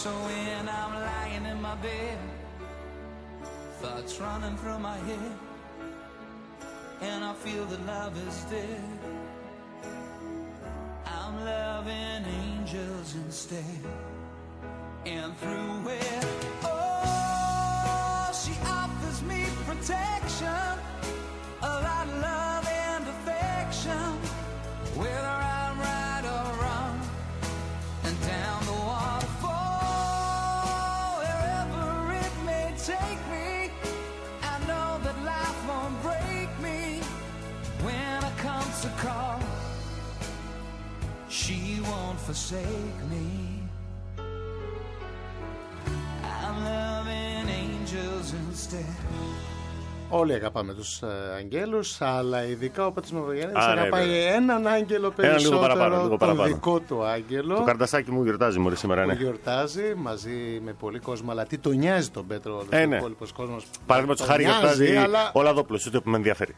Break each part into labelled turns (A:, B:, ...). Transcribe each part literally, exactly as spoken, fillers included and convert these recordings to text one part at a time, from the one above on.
A: So when I'm lying in my bed, thoughts running through my head, and I feel that love is dead, I'm loving angels instead. And through it, oh, she offers me protection, a lot of love and affection, whether I'm right or wrong, and down the waterfall, wherever it may take me, I know that life won't break me when it comes to call. She won't forsake me. I'm loving angels instead.
B: Όλοι αγαπάμε τους ε, αγγέλους, αλλά ειδικά ο Πέτρος Μαυρογιάννης αγαπάει ναι, έναν άγγελο περισσότερο, λίγο παραπάνω, λίγο τον παραπάνω. Δικό του άγγελο.
C: Το καρδασάκι μου γιορτάζει μόλις σήμερα, ναι.
B: Που γιορτάζει μαζί με πολύ κόσμο, αλλά τι τον νοιάζει τον Πέτρο,
C: ε,
B: ο
C: ναι.
B: υπόλοιπος κόσμος.
C: Παραδείγματος χάρη γιορτάζει αλλά... ο Λαδόπουλος, ούτε που με ενδιαφέρει.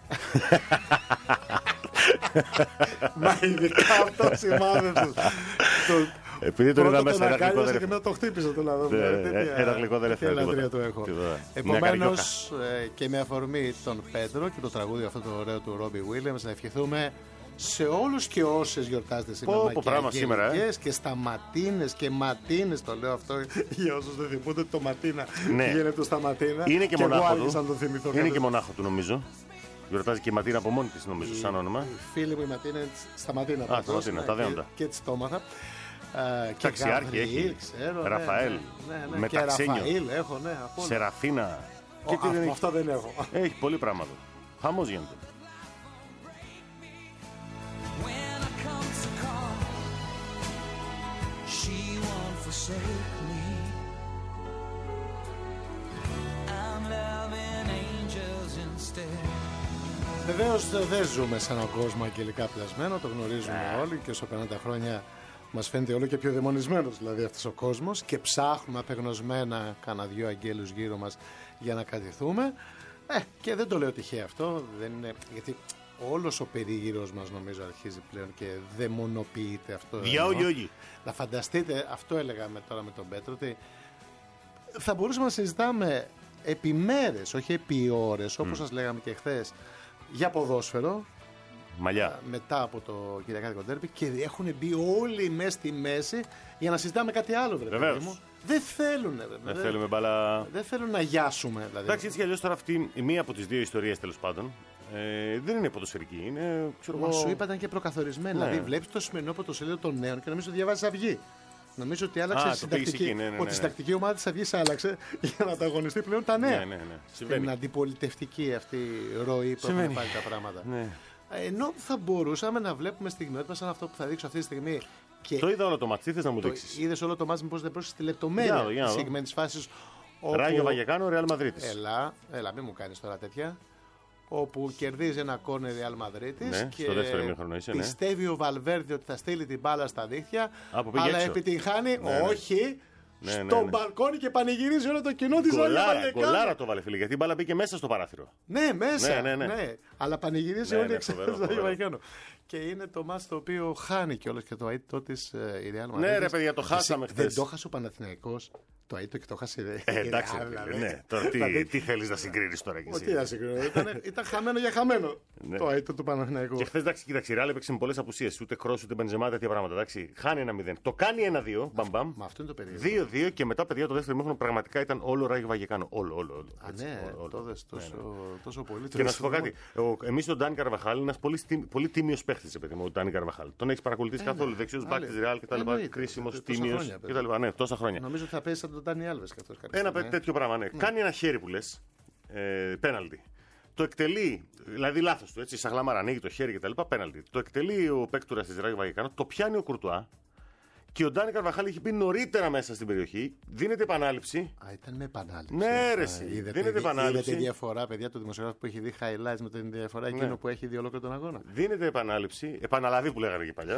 B: Μα ειδικά αυτό σημάδεψες.
C: Επειδή τον είδα μέσα, ένα γλυκό δεν
B: και μετά το χτύπησε το λαδό.
C: Ένα γλυκό δεν έφερε.
B: Επομένως και με αφορμή τον Πέτρο και το τραγούδι αυτό το ωραίο του Ρόμπι Βίλιαμς, να ευχηθούμε σε όλους και όσες γιορτάζετε σήμερα.
C: Πω, πω, σήμερα, ε.
B: Και σταματίνες και ματίνες, το λέω αυτό για όσους δεν θυμούνται το ματίνα.
C: Ναι.
B: Γίνεται στα ματίνα.
C: Είναι και, και μονάχο του.
B: Θυμηθώ,
C: είναι και μονάχο του νομίζω. Γιορτάζει και η Ματίνα από μόνη της νομίζω, σαν όνομα.
B: Η φίλη μου η Ματίνα είναι στα Ματίνα.
C: Α, στα Ματίνα, τα δέοντα.
B: Και έτσι το έμαθα.
C: Ταξιάρχη έχει.
B: Ξέρω,
C: Ραφαέλ.
B: Ναι, ναι, ναι.
C: Μεταξένιο.
B: Και Ραφαήλ έχω, ναι.
C: Σεραφίνα.
B: Ο, και α, δεν αυτό έχει. Δεν έχω.
C: Έχει πολύ πράγματα. Χαμός γίνεται.
B: Βεβαίως δεν ζούμε σε έναν κόσμο αγγελικά πλασμένο, το γνωρίζουμε yeah. όλοι και όσο περνάνε τα χρόνια μας φαίνεται όλο και πιο δαιμονισμένος δηλαδή αυτός ο κόσμος και ψάχνουμε απεγνωσμένα κάνα δυο αγγέλους γύρω μας για να κρατηθούμε ε, και δεν το λέω τυχαία αυτό, δεν είναι, γιατί όλος ο περίγυρος μας νομίζω αρχίζει πλέον και δαιμονοποιείται αυτό.
C: Διαόγιοι.
B: Να φανταστείτε, αυτό έλεγα με, τώρα με τον Πέτρο, ότι θα μπορούσαμε να συζητάμε επί μέρες, όχι επί ώρες, όπως mm. σας λέγαμε και χθες, για ποδόσφαιρο.
C: Μαλλιά.
B: Μετά από το Κυριακάτικο ντέρμπι και έχουν μπει όλοι μέσα στη μέση για να συζητάμε κάτι άλλο, βρε παιδί μου. Δεν θέλουν, βρε,
C: δεν θέλουμε μπαλά.
B: Δεν θέλουν να γιάσουμε. Δηλαδή.
C: Εντάξει, έτσι κι αλλιώς τώρα αυτή η μία από τις δύο ιστορίες τέλος πάντων ε, δεν είναι ποδοσφαιρική. Είναι, ξέρω
B: Μα
C: εγώ...
B: σου είπα ήταν και προκαθορισμένη. Ναι. Δηλαδή βλέπεις το σημερινό πρωτοσέλιδο των νέων και νομίζω ότι διαβάζει Αυγή. Νομίζω ότι άλλαξε
C: Α,
B: η συντακτική,
C: ναι, ναι, ναι,
B: ότι η συντακτική ομάδα της Αυγής άλλαξε για να ανταγωνιστεί πλέον τα νέα.
C: Ναι, ναι, ναι.
B: Την αντιπολιτευτική αυτή ροή που έχουν πάρει τα πράγματα.
C: Ναι.
B: Ενώ θα μπορούσαμε να βλέπουμε στιγμιότυπα σαν αυτό που θα δείξω αυτή τη στιγμή. Και
C: το είδα όλο το μάτς, τι θες να μου δείξεις?
B: Είδες όλο το μάτς, μήπως δεν πρόσεξες τη λεπτομέρεια της συγκεκριμένης φάσης.
C: Όπου... Ράγιο Βαγεκάνο, Ρεάλ Μαδρίτης.
B: Έλα, έλα, μην μου κάνεις τώρα τέτοια. Όπου κερδίζει ένα κόρνερ Ρεάλ Μαδρίτης.
C: Ναι,
B: και
C: στο δεύτερο ημίχρονο είσαι, ναι.
B: Πιστεύει ο Βαλβέρντε ότι θα στείλει την μπάλα στα δίχτυα. Αλλά
C: έξω.
B: επιτυγχάνει, ναι, όχι.
C: Ναι,
B: στο
C: ναι, ναι.
B: μπαλκόνι και πανηγυρίζει όλο το κοινό της Ράγιο Βαγεκάνο.
C: Γκολάρα το βάλε, φίλε, γιατί η μπάλα μπήκε μέσα στο παράθυρο.
B: Ναι, μέσα.
C: Ναι, ναι, ναι.
B: ναι. Αλλά πανηγυρίζει
C: ναι,
B: όλη
C: ναι,
B: η εξέλιξη του Ράγιο Βαγεκάνο. Και είναι το μάτς το οποίο χάνει κιόλας και το αίτητο της η Ρεάλ Μαδρίτης.
C: Ναι, ρε παιδιά, το χάσαμε χθες.
B: Δεν το χάσε ο Παναθηναϊκός. Το αίτητο και το χάσε.
C: Ε, εντάξει, φίλε, ναι. Τώρα τι, τι θέλεις να συγκρίνεις τώρα κι εσύ?
B: Τι να συγκρίνω. Ήταν, ήταν χαμένο για χαμένο ναι. το αίτητο του Παναθηναϊκού.
C: Και χθες, εντάξει, κοίταξε, η Ρεάλ έπαιξε με πολλές απουσίες. Ούτε Κρός, ούτε Μπενζεμά, τέτοια πράγματα. Εντάξει. Χάνει ένα μηδέν. Το κάνει ένα δύο. Μπαμπαμ.
B: Μα αυτό είναι το περίεργο.
C: δύο δύο και μετά, παιδιά, το δεύτερο ημίχρονο πραγματικά ήταν όλο Ράγιο Βαγεκάνο. Όλο, όλο. όλο.
B: Α, ναι, το δες τόσο πολύ.
C: Και να σου πω κάτι. Εμείς τον Ντάνι Καρβαχάλ είναι ένας πολύ τίμιος παίχτης, παιδί μου, ο Ντάνι Καρβαχάλ. Τον έχεις παρακολουθήσει καθόλου? Δεξιός μπακ της Ρεάλ κτλ. Κρίσιμος, τίμιος κτλ. Ναι, τόσα χρόνια.
B: Νομίζω ότι θα πέσει σαν τον Ντάνι Άλβες κι αυτός.
C: Ένα ναι. τέτοιο πράγμα, ναι. ναι. Κάνει ένα χέρι που λες, ε, πέναλτι. Το εκτελεί, δηλαδή λάθος του, έτσι, σαγλαμάρα, ανοίγει το χέρι κτλ. Πέναλτι. Το εκτελεί ο παίκτουρας της Ράγιο Βαγεκάνο, το πιάνει ο Κουρτουά και ο Ντάνι Καρβαχάλ έχει μπει νωρίτερα μέσα στην περιοχή. Δίνεται επανάληψη.
B: Α, ήταν με επανάληψη.
C: Ναι, ρε, εσύ. Δίνεται δι, επανάληψη.
B: Είδατε τη διαφορά, παιδιά, του δημοσιογράφου που έχει δει highlights με την διαφορά εκείνο ναι. που έχει δει ολόκληρο τον αγώνα.
C: Δίνεται επανάληψη, επαναλαβή που λέγανε και παλιά.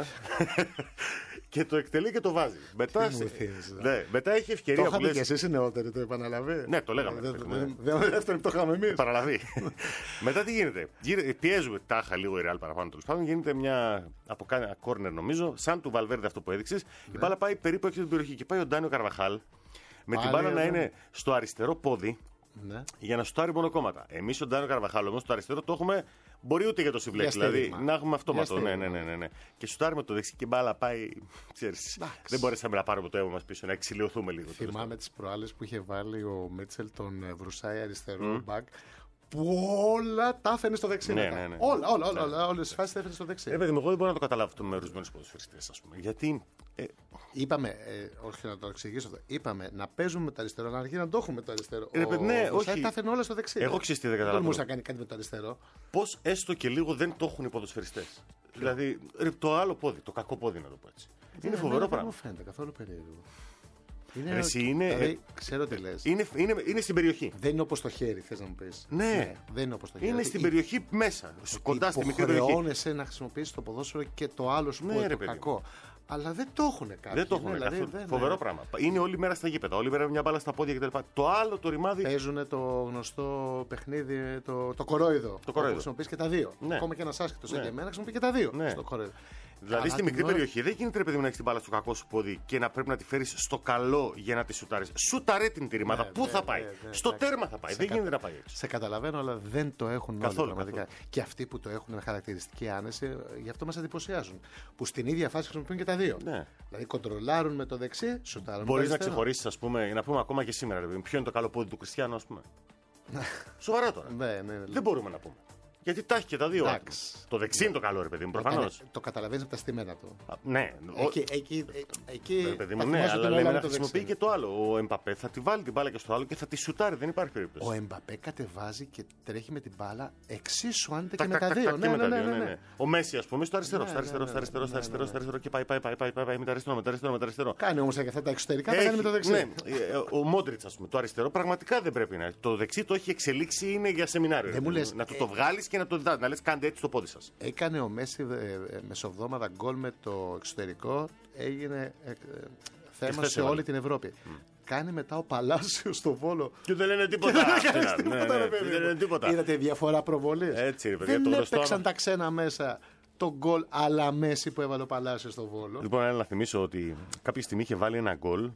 C: Και το εκτελεί και το βάζει. Μετά, σε... ναι, μετά έχει ευκαιρία.
B: Το είχατε και εσείς οι νεότεροι, το επαναλαβεί.
C: Ναι, το λέγαμε.
B: Δεν δεύτερο το είχαμε εμείς.
C: Παραλαβή. Μετά τι γίνεται? Πιέζουμε τάχα λίγο η Ρεάλ παραπάνω τέλος πάντων. Γίνεται μια από κόρνερ νομίζω, σαν του Βαλβέρντε αυτό που έδειξες. Η μπάλα πάει περίπου έξω την περιοχή και πάει ο Ντάνιο Καρβαχάλ με
B: Πάλι
C: την μπάλα να
B: εδώ.
C: είναι στο αριστερό πόδι.
B: Ναι.
C: Για να σουτάρει μονοκόμματα. Εμείς ο Ντάνιο Καρβαχάλ όμως το αριστερό το έχουμε. Μπορεί ούτε για το συμπλέκ.
B: Για
C: Δηλαδή
B: στήριγμα.
C: να έχουμε αυτόματο.
B: Για
C: Ναι,
B: στήριγμα.
C: ναι, ναι, ναι, ναι. Και σουτάρει με το δεξί και μπάλα πάει. Ξέρεις,
B: Εντάξει.
C: δεν μπορέσαμε να πάρουμε το αίμα μας πίσω, να εξηλαιωθούμε λίγο.
B: Θυμάμαι τις προάλλες που είχε βάλει ο Μίτσελ τον ε, Βρουσάη αριστερό μπακ. Που όλα τα έφερε στο δεξί.
C: Ναι,
B: μετά.
C: ναι, ναι.
B: Όλα, όλα, όλα, όλα, όλες τις φάσεις τα έφερε στο δεξί.
C: Ε, παιδί μου, εγώ δεν μπορώ να το καταλάβω αυτό με ορισμένους ποδοσφαιριστές, ας πούμε. Γιατί. Ε,
B: Είπαμε, ε, όχι να το εξηγήσω αυτό. Είπαμε να παίζουμε με το αριστερό, να αρχίσει να το έχουμε με το αριστερό.
C: Ε, παιδί, ναι,
B: ο Βρουσάη
C: όχι.
B: τα έφερε όλα στο δεξί.
C: Εγώ ξέρεις τι δεν
B: Δεν
C: καταλαβαίνω.
B: τολμούσε να κάνει κάτι με το αριστερό.
C: Πώς έστω και λίγο δεν το έχουν οι ποδοσφαιριστές. Δηλαδή ρε, το άλλο πόδι, το κακό πόδι να το πω έτσι. Είναι
B: Ε,
C: φοβερό
B: εμένα Δεν
C: πράγμα.
B: μου φαίνεται καθόλου περίεργο. Είναι,
C: Ρε, εσύ, είναι,
B: δηλαδή,
C: ε,
B: ξέρω τι λες.
C: Είναι, είναι, είναι στην περιοχή.
B: Δεν είναι όπως το χέρι, θες να μου πεις.
C: Ναι.
B: δεν είναι όπως το χέρι.
C: Είναι στην
B: Η-
C: περιοχή μέσα. Κοντά στη μικρή περιοχή.
B: Υποχρεώνεσαι να χρησιμοποιήσεις το ποδόσφαιρο και το άλλο σου
C: Ναι,
B: πόδι,
C: ρε,
B: το
C: παιδί.
B: κακό. Αλλά δεν το έχουν κάποιοι.
C: Δεν το έχουν
B: ναι, δηλαδή,
C: καθόλου.
B: δεν-
C: Φοβερό
B: ναι.
C: πράγμα. Είναι όλη μέρα στα γήπεδα. Όλη μέρα μια μπάλα στα πόδια κτλ. Το άλλο το ρημάδι.
B: Παίζουν το γνωστό παιχνίδι, το, το κορόιδο.
C: Το κορόιδο.
B: Που χρησιμοποιείς και τα δύο.
C: Ναι.
B: Ακόμα και ένας άσχετος
C: Ναι.
B: σαν και εμένα χρησιμοποιεί και τα δύο
C: Ναι.
B: στο κορόιδο.
C: Δηλαδή
B: Αλλά
C: στη
B: την
C: μικρή
B: ώρα-
C: περιοχή δεν γίνεται ρε παιδί μου να έχει την μπάλα στο κακό σου πόδι και να πρέπει να τη φέρει στο καλό για να τη σουτάρει. Σουταρέ την τη ρημάδα.
B: Ναι,
C: Πού
B: ναι,
C: θα πάει.
B: ναι, ναι,
C: Στο
B: εντάξει.
C: τέρμα θα πάει.
B: Σε
C: Δεν
B: κα-
C: γίνεται να πάει έτσι.
B: Σε καταλαβαίνω, αλλά δεν το έχουν
C: Καθόλου,
B: όλοι πραγματικά. Και αυτοί που το έχουν με χαρακτηριστική άνεση, γι' αυτό μας εντυπωσιάζουν. Που στην ίδια φάση χρησιμοποιούν και τα δύο.
C: Ναι.
B: Δηλαδή κοντρολάρουν με το δεξί, σουτάρουν με το
C: Μπορεί να
B: αριστερό.
C: ξεχωρίσει, α πούμε, να πούμε ακόμα και σήμερα, ρε παιδί μου, ποιο είναι το καλό πόδι του Κριστιανού, α πούμε. Σοβαρά τώρα.
B: Ναι, ναι, ναι.
C: Δεν μπορούμε να πούμε. Γιατί τα έχει και τα δύο.
B: Εντάξει.
C: άτομα. Το δεξί είναι το καλό, ρε παιδί μου, προφανώ.
B: Όταν το καταλαβαίνει από τα στημένα του.
C: Ναι, ο-
B: Εκεί, εκεί, ε, εκεί
C: ρε παιδί
B: τα
C: μου, ναι,
B: θυμάσαι
C: αλλά
B: την
C: λέμε
B: όλα
C: να
B: με το
C: χρησιμοποιεί
B: δεξί.
C: και το άλλο. Ο Εμπαπέ θα τη βάλει την μπάλα και στο άλλο και θα τη σουτάρει. Δεν υπάρχει περίπτωση.
B: Ο Εμπαπέ κατεβάζει και τρέχει με την μπάλα εξίσου αν είτε
C: Τακ,
B: και με
C: τακ,
B: τα
C: τακ,
B: δύο.
C: τακ,
B: Ναι,
C: και με
B: ναι,
C: τα
B: ναι,
C: δύο,
B: ναι,
C: ναι,
B: ναι.
C: ναι. Ο Μέση, α πούμε, στο αριστερό,
B: Ναι,
C: στο αριστερό,
B: ναι,
C: στο αριστερό,
B: ναι,
C: στο αριστερό,
B: ναι,
C: στο
B: ναι,
C: αριστερό και πάει, πάει, πάει, πάει, πάει, πάει με τα αριστερό, με τα αριστερό, με τα αριστερό.
B: Κάνει όμω και αυτά τα εξωτερικά, τα
C: Έχει-
B: κάνει με το δεξί.
C: Ναι, ε, ο Μόντριτ, α πούμε, το αριστερό πραγματικά δεν πρέπει να έχει. Το δεξί το έχει εξελίξει, είναι για σεμινάριο.
B: Δεν
C: ρε
B: μου
C: παιδί
B: λες,
C: να του
B: ε,
C: το βγάλει και να το διδάξει. Να λε, κάντε έτσι το πόδι σα.
B: Έκανε ο Μέση ε, ε, μεσοβδόμαδα γκολ με το εξωτερικό. Έγινε ε, ε, θέμα
C: χθες
B: σε
C: έβαλε.
B: όλη την Ευρώπη. Κάνει μετά ο Παλάσιο στο Βόλο.
C: Και δεν λένε τίποτα.
B: Δεν
C: Αυτοί,
B: έκανε
C: ναι,
B: τίποτα,
C: ναι,
B: ρε παιδί
C: δεν
B: μου.
C: λένε τίποτα.
B: Είδατε διαφορά προβολή.
C: Έτσι, ρε παιδιά,
B: Δεν
C: το γνωστό
B: έπαιξαν
C: άμα-
B: τα ξένα μέσα το γκολ αλλά Μέση που έβαλε ο Παλάσιο στο Βόλο.
C: Λοιπόν, έλα να θυμίσω ότι κάποια στιγμή είχε βάλει ένα γκολ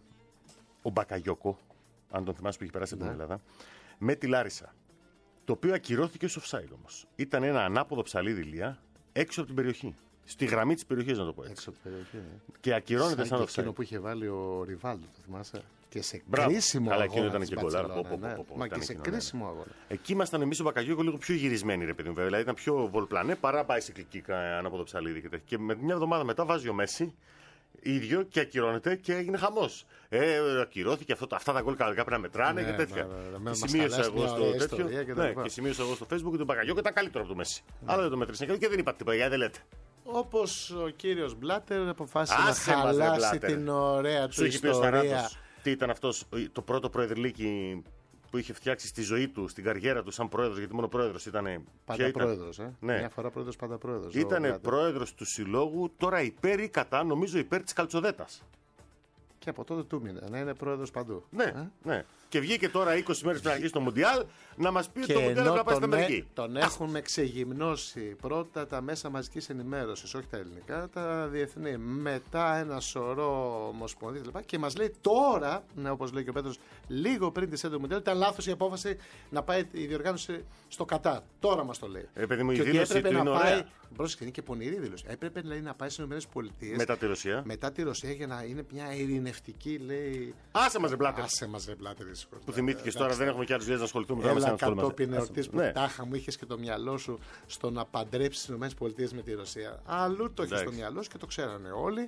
C: ο Μπακαγιόκο, αν τον θυμάσαι που είχε περάσει από την Ελλάδα, με τη Λάρισα. Το οποίο ακυρώθηκε ως offside όμως. Ήταν ένα ανάποδο ψαλίδι Λία έξω από την περιοχή. Στη γραμμή της περιοχής, να το πω έτσι.
B: Έξω από την περιοχή. ναι.
C: Και ακυρώνεται
B: Σαν
C: σαν
B: και
C: offside.
B: εκείνο που είχε βάλει ο Ριβάλντο, το θυμάσαι. Και σε
C: Μπράβο.
B: κρίσιμο
C: Καλά,
B: αγώνα.
C: εκείνο ήταν
B: της
C: και γκολάρα.
B: Μπαρτσελώνα,
C: Πω, πω,
B: ναι.
C: πω, πω,
B: Μα
C: ήταν
B: και σε
C: εκείνο, ναι.
B: κρίσιμο αγώνα.
C: Εκεί ήμασταν εμείς ο Μπακαγιόκο λίγο πιο γυρισμένοι, ρε παιδί μου. βέβαια. Δηλαδή ήταν πιο βολπλανέ παρά bicycle kick ανάποδο ψαλίδι. Και, τέτοια. Και με μια εβδομάδα μετά βάζει ο Μέση ίδιο και ακυρώνεται και έγινε χαμός. Ε, ακυρώθηκε αυτό, αυτά τα γκολ κανονικά πρέπει να μετράνε
B: Ναι,
C: και τέτοια.
B: ναι, ναι, ναι.
C: Και
B: Μας
C: σημείωσα
B: χαλάσει
C: εγώ
B: μια
C: στο
B: ωραία
C: τέτοιο.
B: ιστορία και τα
C: Ναι,
B: λοιπά.
C: και σημείωσα εγώ στο Facebook ότι ο Μπακαγιόκο ήταν καλύτερο από το Μέση. Αλλά δεν το μετρήσαν και δεν είπατε τίποτα, γιατί δεν λέτε.
B: Όπως ο κύριος Μπλάτερ αποφάσισε
C: Άσε
B: να
C: μας, ρε,
B: χαλάσει
C: Μπλάτερ.
B: την ωραία
C: Σου
B: του
C: έχει πει ο
B: ιστορία.
C: Σταράτος τι ήταν αυτός το πρώτο προεδρλίκι που είχε φτιάξει στη ζωή του, στην καριέρα του σαν πρόεδρος, γιατί μόνο πρόεδρος ήταν.
B: Πάντα πρόεδρος, ε.
C: Ναι.
B: Μια φορά πρόεδρος, πάντα πρόεδρος. ο
C: Ήταν
B: Μπλάτερ.
C: πρόεδρος του συλλόγου, τώρα υπέρ ή κατά, νομίζω υπέρ της Καλτσοδέτας.
B: Και από τότε του μείνε να είναι πρόεδρος παντού.
C: Ναι,
B: Ε?
C: ναι. Και βγήκε τώρα είκοσι μέρες πριν αρχίσει το Μουντιάλ να μας πει ότι
B: Και
C: το Μουντιάλ
B: ενώ
C: πρέπει να πάει στην
B: τον,
C: Αμερική.
B: ε, τον έχουμε ξεγυμνώσει πρώτα τα μέσα μαζικής ενημέρωσης, όχι τα ελληνικά, τα διεθνή. Μετά ένα σωρό ομοσπονδίες κλπ. Και μας λέει τώρα, ναι, όπως λέει και ο Πέτρος, λίγο πριν τη έντονη Μουντιάλ, ήταν λάθος η απόφαση να πάει η διοργάνωση στο Κατάρ. Τώρα μας το λέει.
C: Ε, παιδί μου, η
B: και ότι
C: δήλωση
B: έπρεπε
C: του
B: να
C: είναι
B: πάει.
C: ωραία.
B: Πρόσεχε, είναι και πονηρή δήλωση. Έπρεπε λέει, να πάει στις ΗΠΑ
C: Μετά τη Ρωσία.
B: μετά τη Ρωσία για να είναι μια ειρηνευτική, λέει.
C: Άσε μας, ρε Μπλάτερ.
B: Άσε μας, ρε Μπλάτερ, δυστυχώς.
C: Που θυμήθηκες τώρα, δεν έχουμε και άλλες δουλειές να ασχοληθούμε. Τώρα μας
B: Έλα
C: ασχολούμαστε.
B: κατόπιν εορτής που
C: Ναι.
B: τάχα μου είχες και το μυαλό σου στο να παντρέψεις τις ΗΠΑ με τη Ρωσία. Αλλού το είχες στο
C: Εντάξει.
B: μυαλό σου και το ξέρανε όλοι.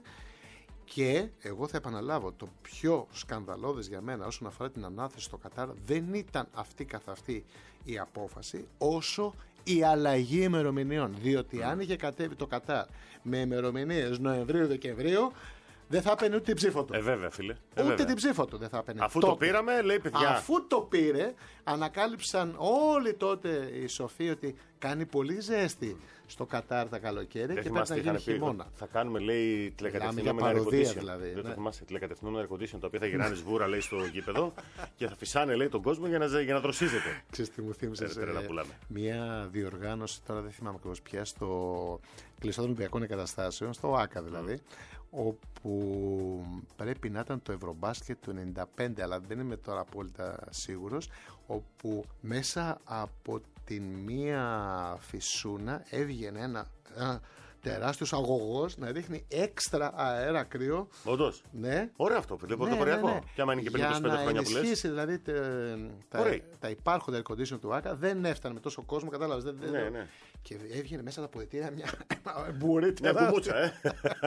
B: Και εγώ θα επαναλάβω, το πιο σκανδαλώδες για μένα όσον αφορά την ανάθεση στο Κατάρ δεν ήταν αυτή καθ' αυτή η απόφαση, όσο η αλλαγή ημερομηνιών. Διότι αν είχε κατέβει το Κατάρ με ημερομηνίες Νοεμβρίου-Δεκεμβρίου, δεν θα έπαιρνε ούτε την ψήφο του.
C: Ε, βέβαια, φίλε. Ε,
B: Ούτε
C: βέβαια.
B: την ψήφο του δεν θα έπαιρνε.
C: Αφού το
B: τότε.
C: πήραμε, λέει παιδιά.
B: Αφού το πήρε, ανακάλυψαν όλοι τότε οι σοφοί ότι κάνει πολύ ζέστη στο Κατάρ τα καλοκαίρια και πρέπει να γίνει χειμώνα.
C: Θα κάνουμε, λέει, τηλεκατευθυνόμενα air condition. Δηλαδή, δεν ναι. το θυμάσαι, τηλεκατευθυνόμενα air condition, τα οποία θα γυρνάνε σβούρα, λέει, στο γήπεδο και θα φυσάνε, λέει, τον κόσμο για να, για να δροσίζεται.
B: Ξέρεις τι μου θύμισες, ε, μια διοργάνωση, τώρα δεν θυμάμαι ακριβώς πια, στο κλειστό των Ολυμπιακών Εγκαταστάσεων, στο ΆΚΑ δηλαδή, mm. όπου πρέπει να ήταν το Ευρωμπάσκετ του ενενήντα πέντε, αλλά δεν είμαι τώρα απόλυτα σίγουρος, όπου μέσα από την μία φυσούνα έβγαινε ένα, ένα τεράστιος αγωγός να ρίχνει έξτρα αέρα κρύο.
C: Όντως.
B: Ναι.
C: Ωραίο αυτό, παιδί, πρωτοποριακό. Ναι, ναι, ναι. Και άμα είναι και πριν είκοσι πέντε χρόνια που λες.
B: Για να ενισχύσει δηλαδή τε, τα, τα υπάρχοντα air condition του ΆΚΑ, δεν έφτανε με τόσο κόσμο, κατάλαβες. Δεν,
C: ναι, ναι.
B: Και έβγαινε μέσα τα ποετήρια μια μπουρή
C: μια μπουμπούτσα, ε.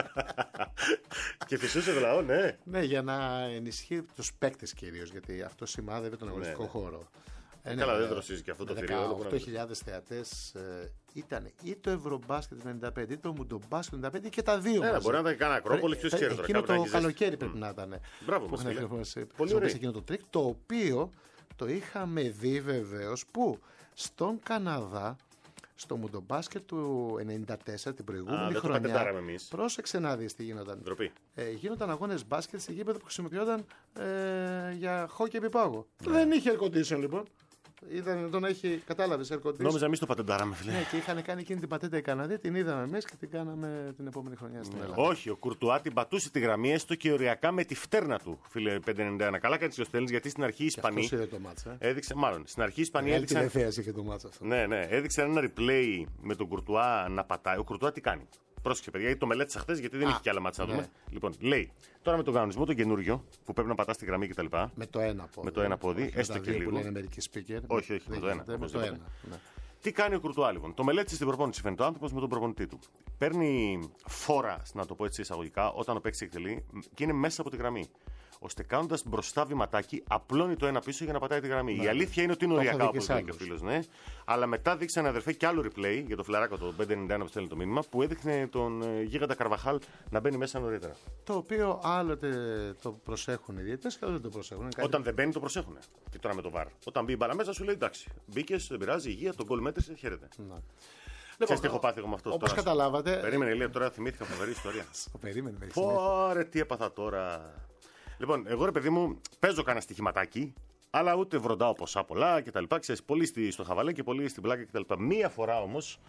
C: Και φυσούσε το λαό, ναι.
B: Ναι, για να ενισχύει τους παίκτες κυρίως, γιατί αυτό σημάδευε τον αγωνιστικό ναι, ναι. χώρο.
C: Ε, ναι, καλά, δεν δροσίζει και αυτό το θηρίο.
B: δεκαοκτώ χιλιάδες θεατές ε, ήταν ή το Ευρωμπάσκετ του ενενήντα πέντε ή το Μουντομπάσκετ του ενενήντα πέντε και τα δύο.
C: Ναι, μπορεί να ήταν κανένα Ακρόπολη, ποιος ξέρει τώρα.
B: Εκείνο το καλοκαίρι πρέπει mm. να ήταν.
C: Μπράβο, μας φίλε.
B: Πολύ ωραίο. Εκείνο το τρίκ, το οποίο το είχαμε δει βεβαίως που στον Καναδά, στο Μουντομπάσκετ του ενενήντα τέσσερα, την προηγούμενη
C: Α,
B: χρονιά. Πρόσεξε να δεις τι γίνονταν. Ε, γίνονταν αγώνες μπάσκετ σε γήπεδο που χρησιμοποιόταν ε, για χόκι επιπάγο. Ναι. Δεν είχε air condition λοιπόν. Ήταν τον έχει, κατάλαβες, air condition.
C: Νόμιζα εμείς το πατεντάραμε, φίλε.
B: Ναι, και είχαν κάνει εκείνη την πατέντα οι Καναδοί, την είδαμε εμείς και την κάναμε την επόμενη χρονιά στην
C: ναι.
B: Ελλάδα.
C: Όχι, ο Κουρτουά την πατούσε τη γραμμή έστω και οριακά με τη φτέρνα του, φίλε πεντακόσια ενενήντα ένα. Καλά κάνει και ο στέλνεις, γιατί στην αρχή οι Ισπανοί.
B: Αυτό είδε το μάτς, ε?
C: Έδειξε, μάλλον, στην αρχή οι Ισπανοί
B: έδειξαν. Έδειξε και το μάτς αυτό.
C: Ναι, ναι, έδειξαν ένα replay με τον Κουρτουά να πατάει. Ο Κουρτουά τι κάνει. Πρόσεχε, παιδιά, γιατί το μελέτησα χθες, γιατί δεν
B: Α,
C: είχε κι άλλα μάτσα να
B: ναι.
C: δούμε. Λοιπόν, λέει, τώρα με τον κανονισμό τον καινούριο, που πρέπει να πατά τη γραμμή κτλ.
B: Με το ένα πόδι.
C: Με το ένα πόδι, όχι, έστω και λίγο.
B: Που λένε μερικοί speaker.
C: Όχι, όχι, με το ένα.
B: Με το ένα. Ναι.
C: Τι κάνει ο Κουρτουά, λοιπόν. Το μελέτησε στην προπόνηση, φαίνεται ο άνθρωπος με τον προπονητή του. Παίρνει φόρα, να το πω έτσι εισαγωγικά, όταν ο παίκτης εκτελεί και είναι μέσα από τη γραμμή. Ώστε κάνοντας μπροστά βηματάκι, απλώνει το ένα πίσω για να πατάει τη γραμμή. Ναι. Η αλήθεια είναι ότι είναι οριακά, όπως λέει και ο φίλος, ναι. Αλλά μετά δείξαν αδερφέ και άλλο replay για το φλεράκο το πεντακόσια ενενήντα ένα που στέλνει το μήνυμα, που έδειχνε τον γίγαντα Καρβαχάλ να μπαίνει μέσα νωρίτερα.
B: Το οποίο άλλοτε το προσέχουν οι διαιτητές και άλλοτε το προσέχουν.
C: Κάτι... Όταν δεν μπαίνει, το προσέχουν. Και τώρα με το βαρ. Όταν μπει η μπάλα μέσα, σου λέει εντάξει, μπήκε, δεν πειράζει, υγεία, τον γκολ μέτρησε, χαίρεται. Ναι. Λοιπόν, τι έχω πάθει εγώ με αυτό.
B: Όπως καταλάβατε.
C: Περίμενε, Ηλία, τώρα θυμήθηκα φοβερή ιστορία.
B: Περίμενε,
C: Πόρε, τι έπαθα τώρα. Λοιπόν, εγώ ρε παιδί μου, παίζω κανένα στοιχηματάκι, αλλά ούτε βροντάω ποσά πολλά κτλ. Ξέρεις, πολύ στο χαβαλέ και πολύ στην πλάκα κτλ. Μία φορά όμως.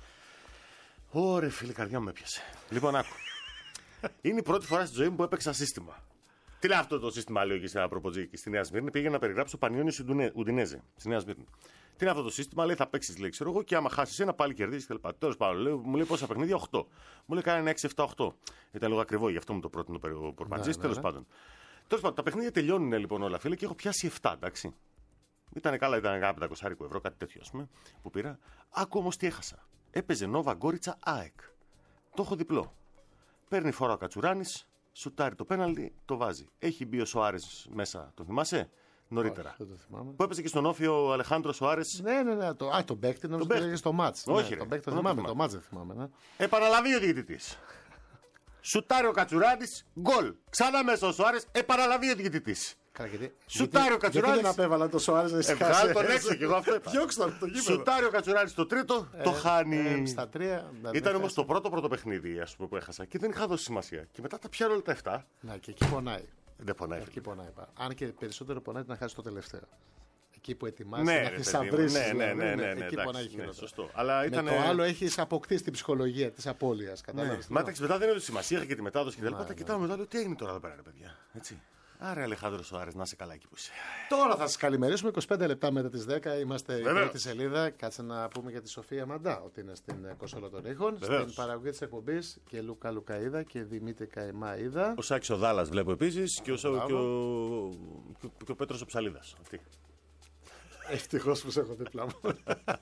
C: Ωρε φίλε, η καρδιά μου με έπιασε. Λοιπόν, άκου. Είναι η πρώτη φορά στη ζωή μου που έπαιξα σύστημα. Τι λέει αυτό το σύστημα, λέω και στην Απροποτζή και στη Νέα Σμύρνη. Πήγα να περιγράψω Πανιόνιο Ουντινέζε στη Νέα Σμύρνη. Τι είναι αυτό το σύστημα, λέει θα παίξει, λέει, ξέρω εγώ, και άμα χάσει ένα πάλι κερδίζει κτλ. Τέλος πάντων, μου λέει πόσα παιχνίδια, οκτώ. Μου λέει κάνει ένα έξι επτά οκτώ. Ήταν λίγο ακριβό, γι' αυτό μου το πρότεινε ο Πορπαντζή. Τέλος πάντων. Τέλος πάντων, τα παιχνίδια τελειώνουν λοιπόν όλα, φίλε, και έχω πιάσει επτά, εντάξει. Ήταν καλά, ήταν ένα πεντακόσια ευρώ, κάτι τέτοιο, α πούμε, που πήρα. Άκου όμως τι έχασα. Έπαιζε Νόβα Γκόριτσα ΑΕΚ. Το έχω διπλό. Παίρνει φορά ο Κατσουράνης, σουτάρει το πέναλτι, το βάζει. Έχει μπει ο Σοάρες μέσα, το θυμάσαι, νωρίτερα.
B: Όχι, το
C: που έπαιζε και στον Όφιο ο Αλεχάνδρο Σοάρες.
B: Ναι, ναι, ναι. Το, α, τον παίκτη νομίζω ότι έλεγε στο μάτς.
C: Όχι,
B: ναι,
C: ρε,
B: τον παίκτη το θυμάμαι, το μάτς δεν θυμάμαι. Ναι.
C: Επαναλαβεί ο διαιτητής. Σουτάρει ο Κατσουράνης, γκολ. Ξανά μέσα ο Σοάρες, επαναλαβεί ο διαιτητής. Σουτάρει ο Κατσουράνης.
B: Δεν απέβαλα το Σοάρες να εισχάσει.
C: Εβγάλει τον έξω και εγώ αυτό.
B: Διώξτε το γήπεδο.
C: Σουτάρει ο Κατσουράνης το τρίτο, ε, το χάνει.
B: Ε, στα τρία.
C: Ήταν όμως το πρώτο πρώτο παιχνίδι, ας πούμε, που έχασα και δεν είχα δώσει σημασία. Και μετά τα πιάνω όλα τα εφτά.
B: Να, και εκεί πονάει.
C: Δεν πονάει.
B: Εκεί πονάει. Αν και περισσότερο πονάει να χάσει το τελευταίο. Εκεί που ετοιμάζεσαι να θησαυρίσει.
C: Ναι, ναι, ναι, ναι, ναι,
B: εκεί πονάει χειρότερα.
C: Σωστό. Αλλά ήταν...
B: Με το άλλο έχεις αποκτήσει την ψυχολογία της απώλειας. Κατάλαβες.
C: Μα μετά δεν έδωσε σημασία, είχα και τη μετάδοση και τα λοιπά. Τα κοιτάω μετά, λέω τι έγινε τώρα εδώ πέρα, ρε παιδιά. Έτσι. Άρα, Αλεχάνδρο Σοάρες, να είσαι καλά εκεί που είσαι.
B: Τώρα θα σας καλημερίσουμε. είκοσι πέντε λεπτά μετά τις δέκα. Είμαστε η πρώτη σελίδα. Κάτσε να πούμε για τη Σοφία Μαντά, ότι είναι στην Κονσόλα των Ήχων. Στην παραγωγή της εκπομπής και Λούκα Λουκαίδα και Δημήτρη Καημάιδα.
C: Ο Σάκης ο Δάλλας βλέπω επίσης και ο, ο, και ο, και ο Πέτρος ο Ψαλίδας.
B: Ευτυχώς που σε έχω δίπλα μου.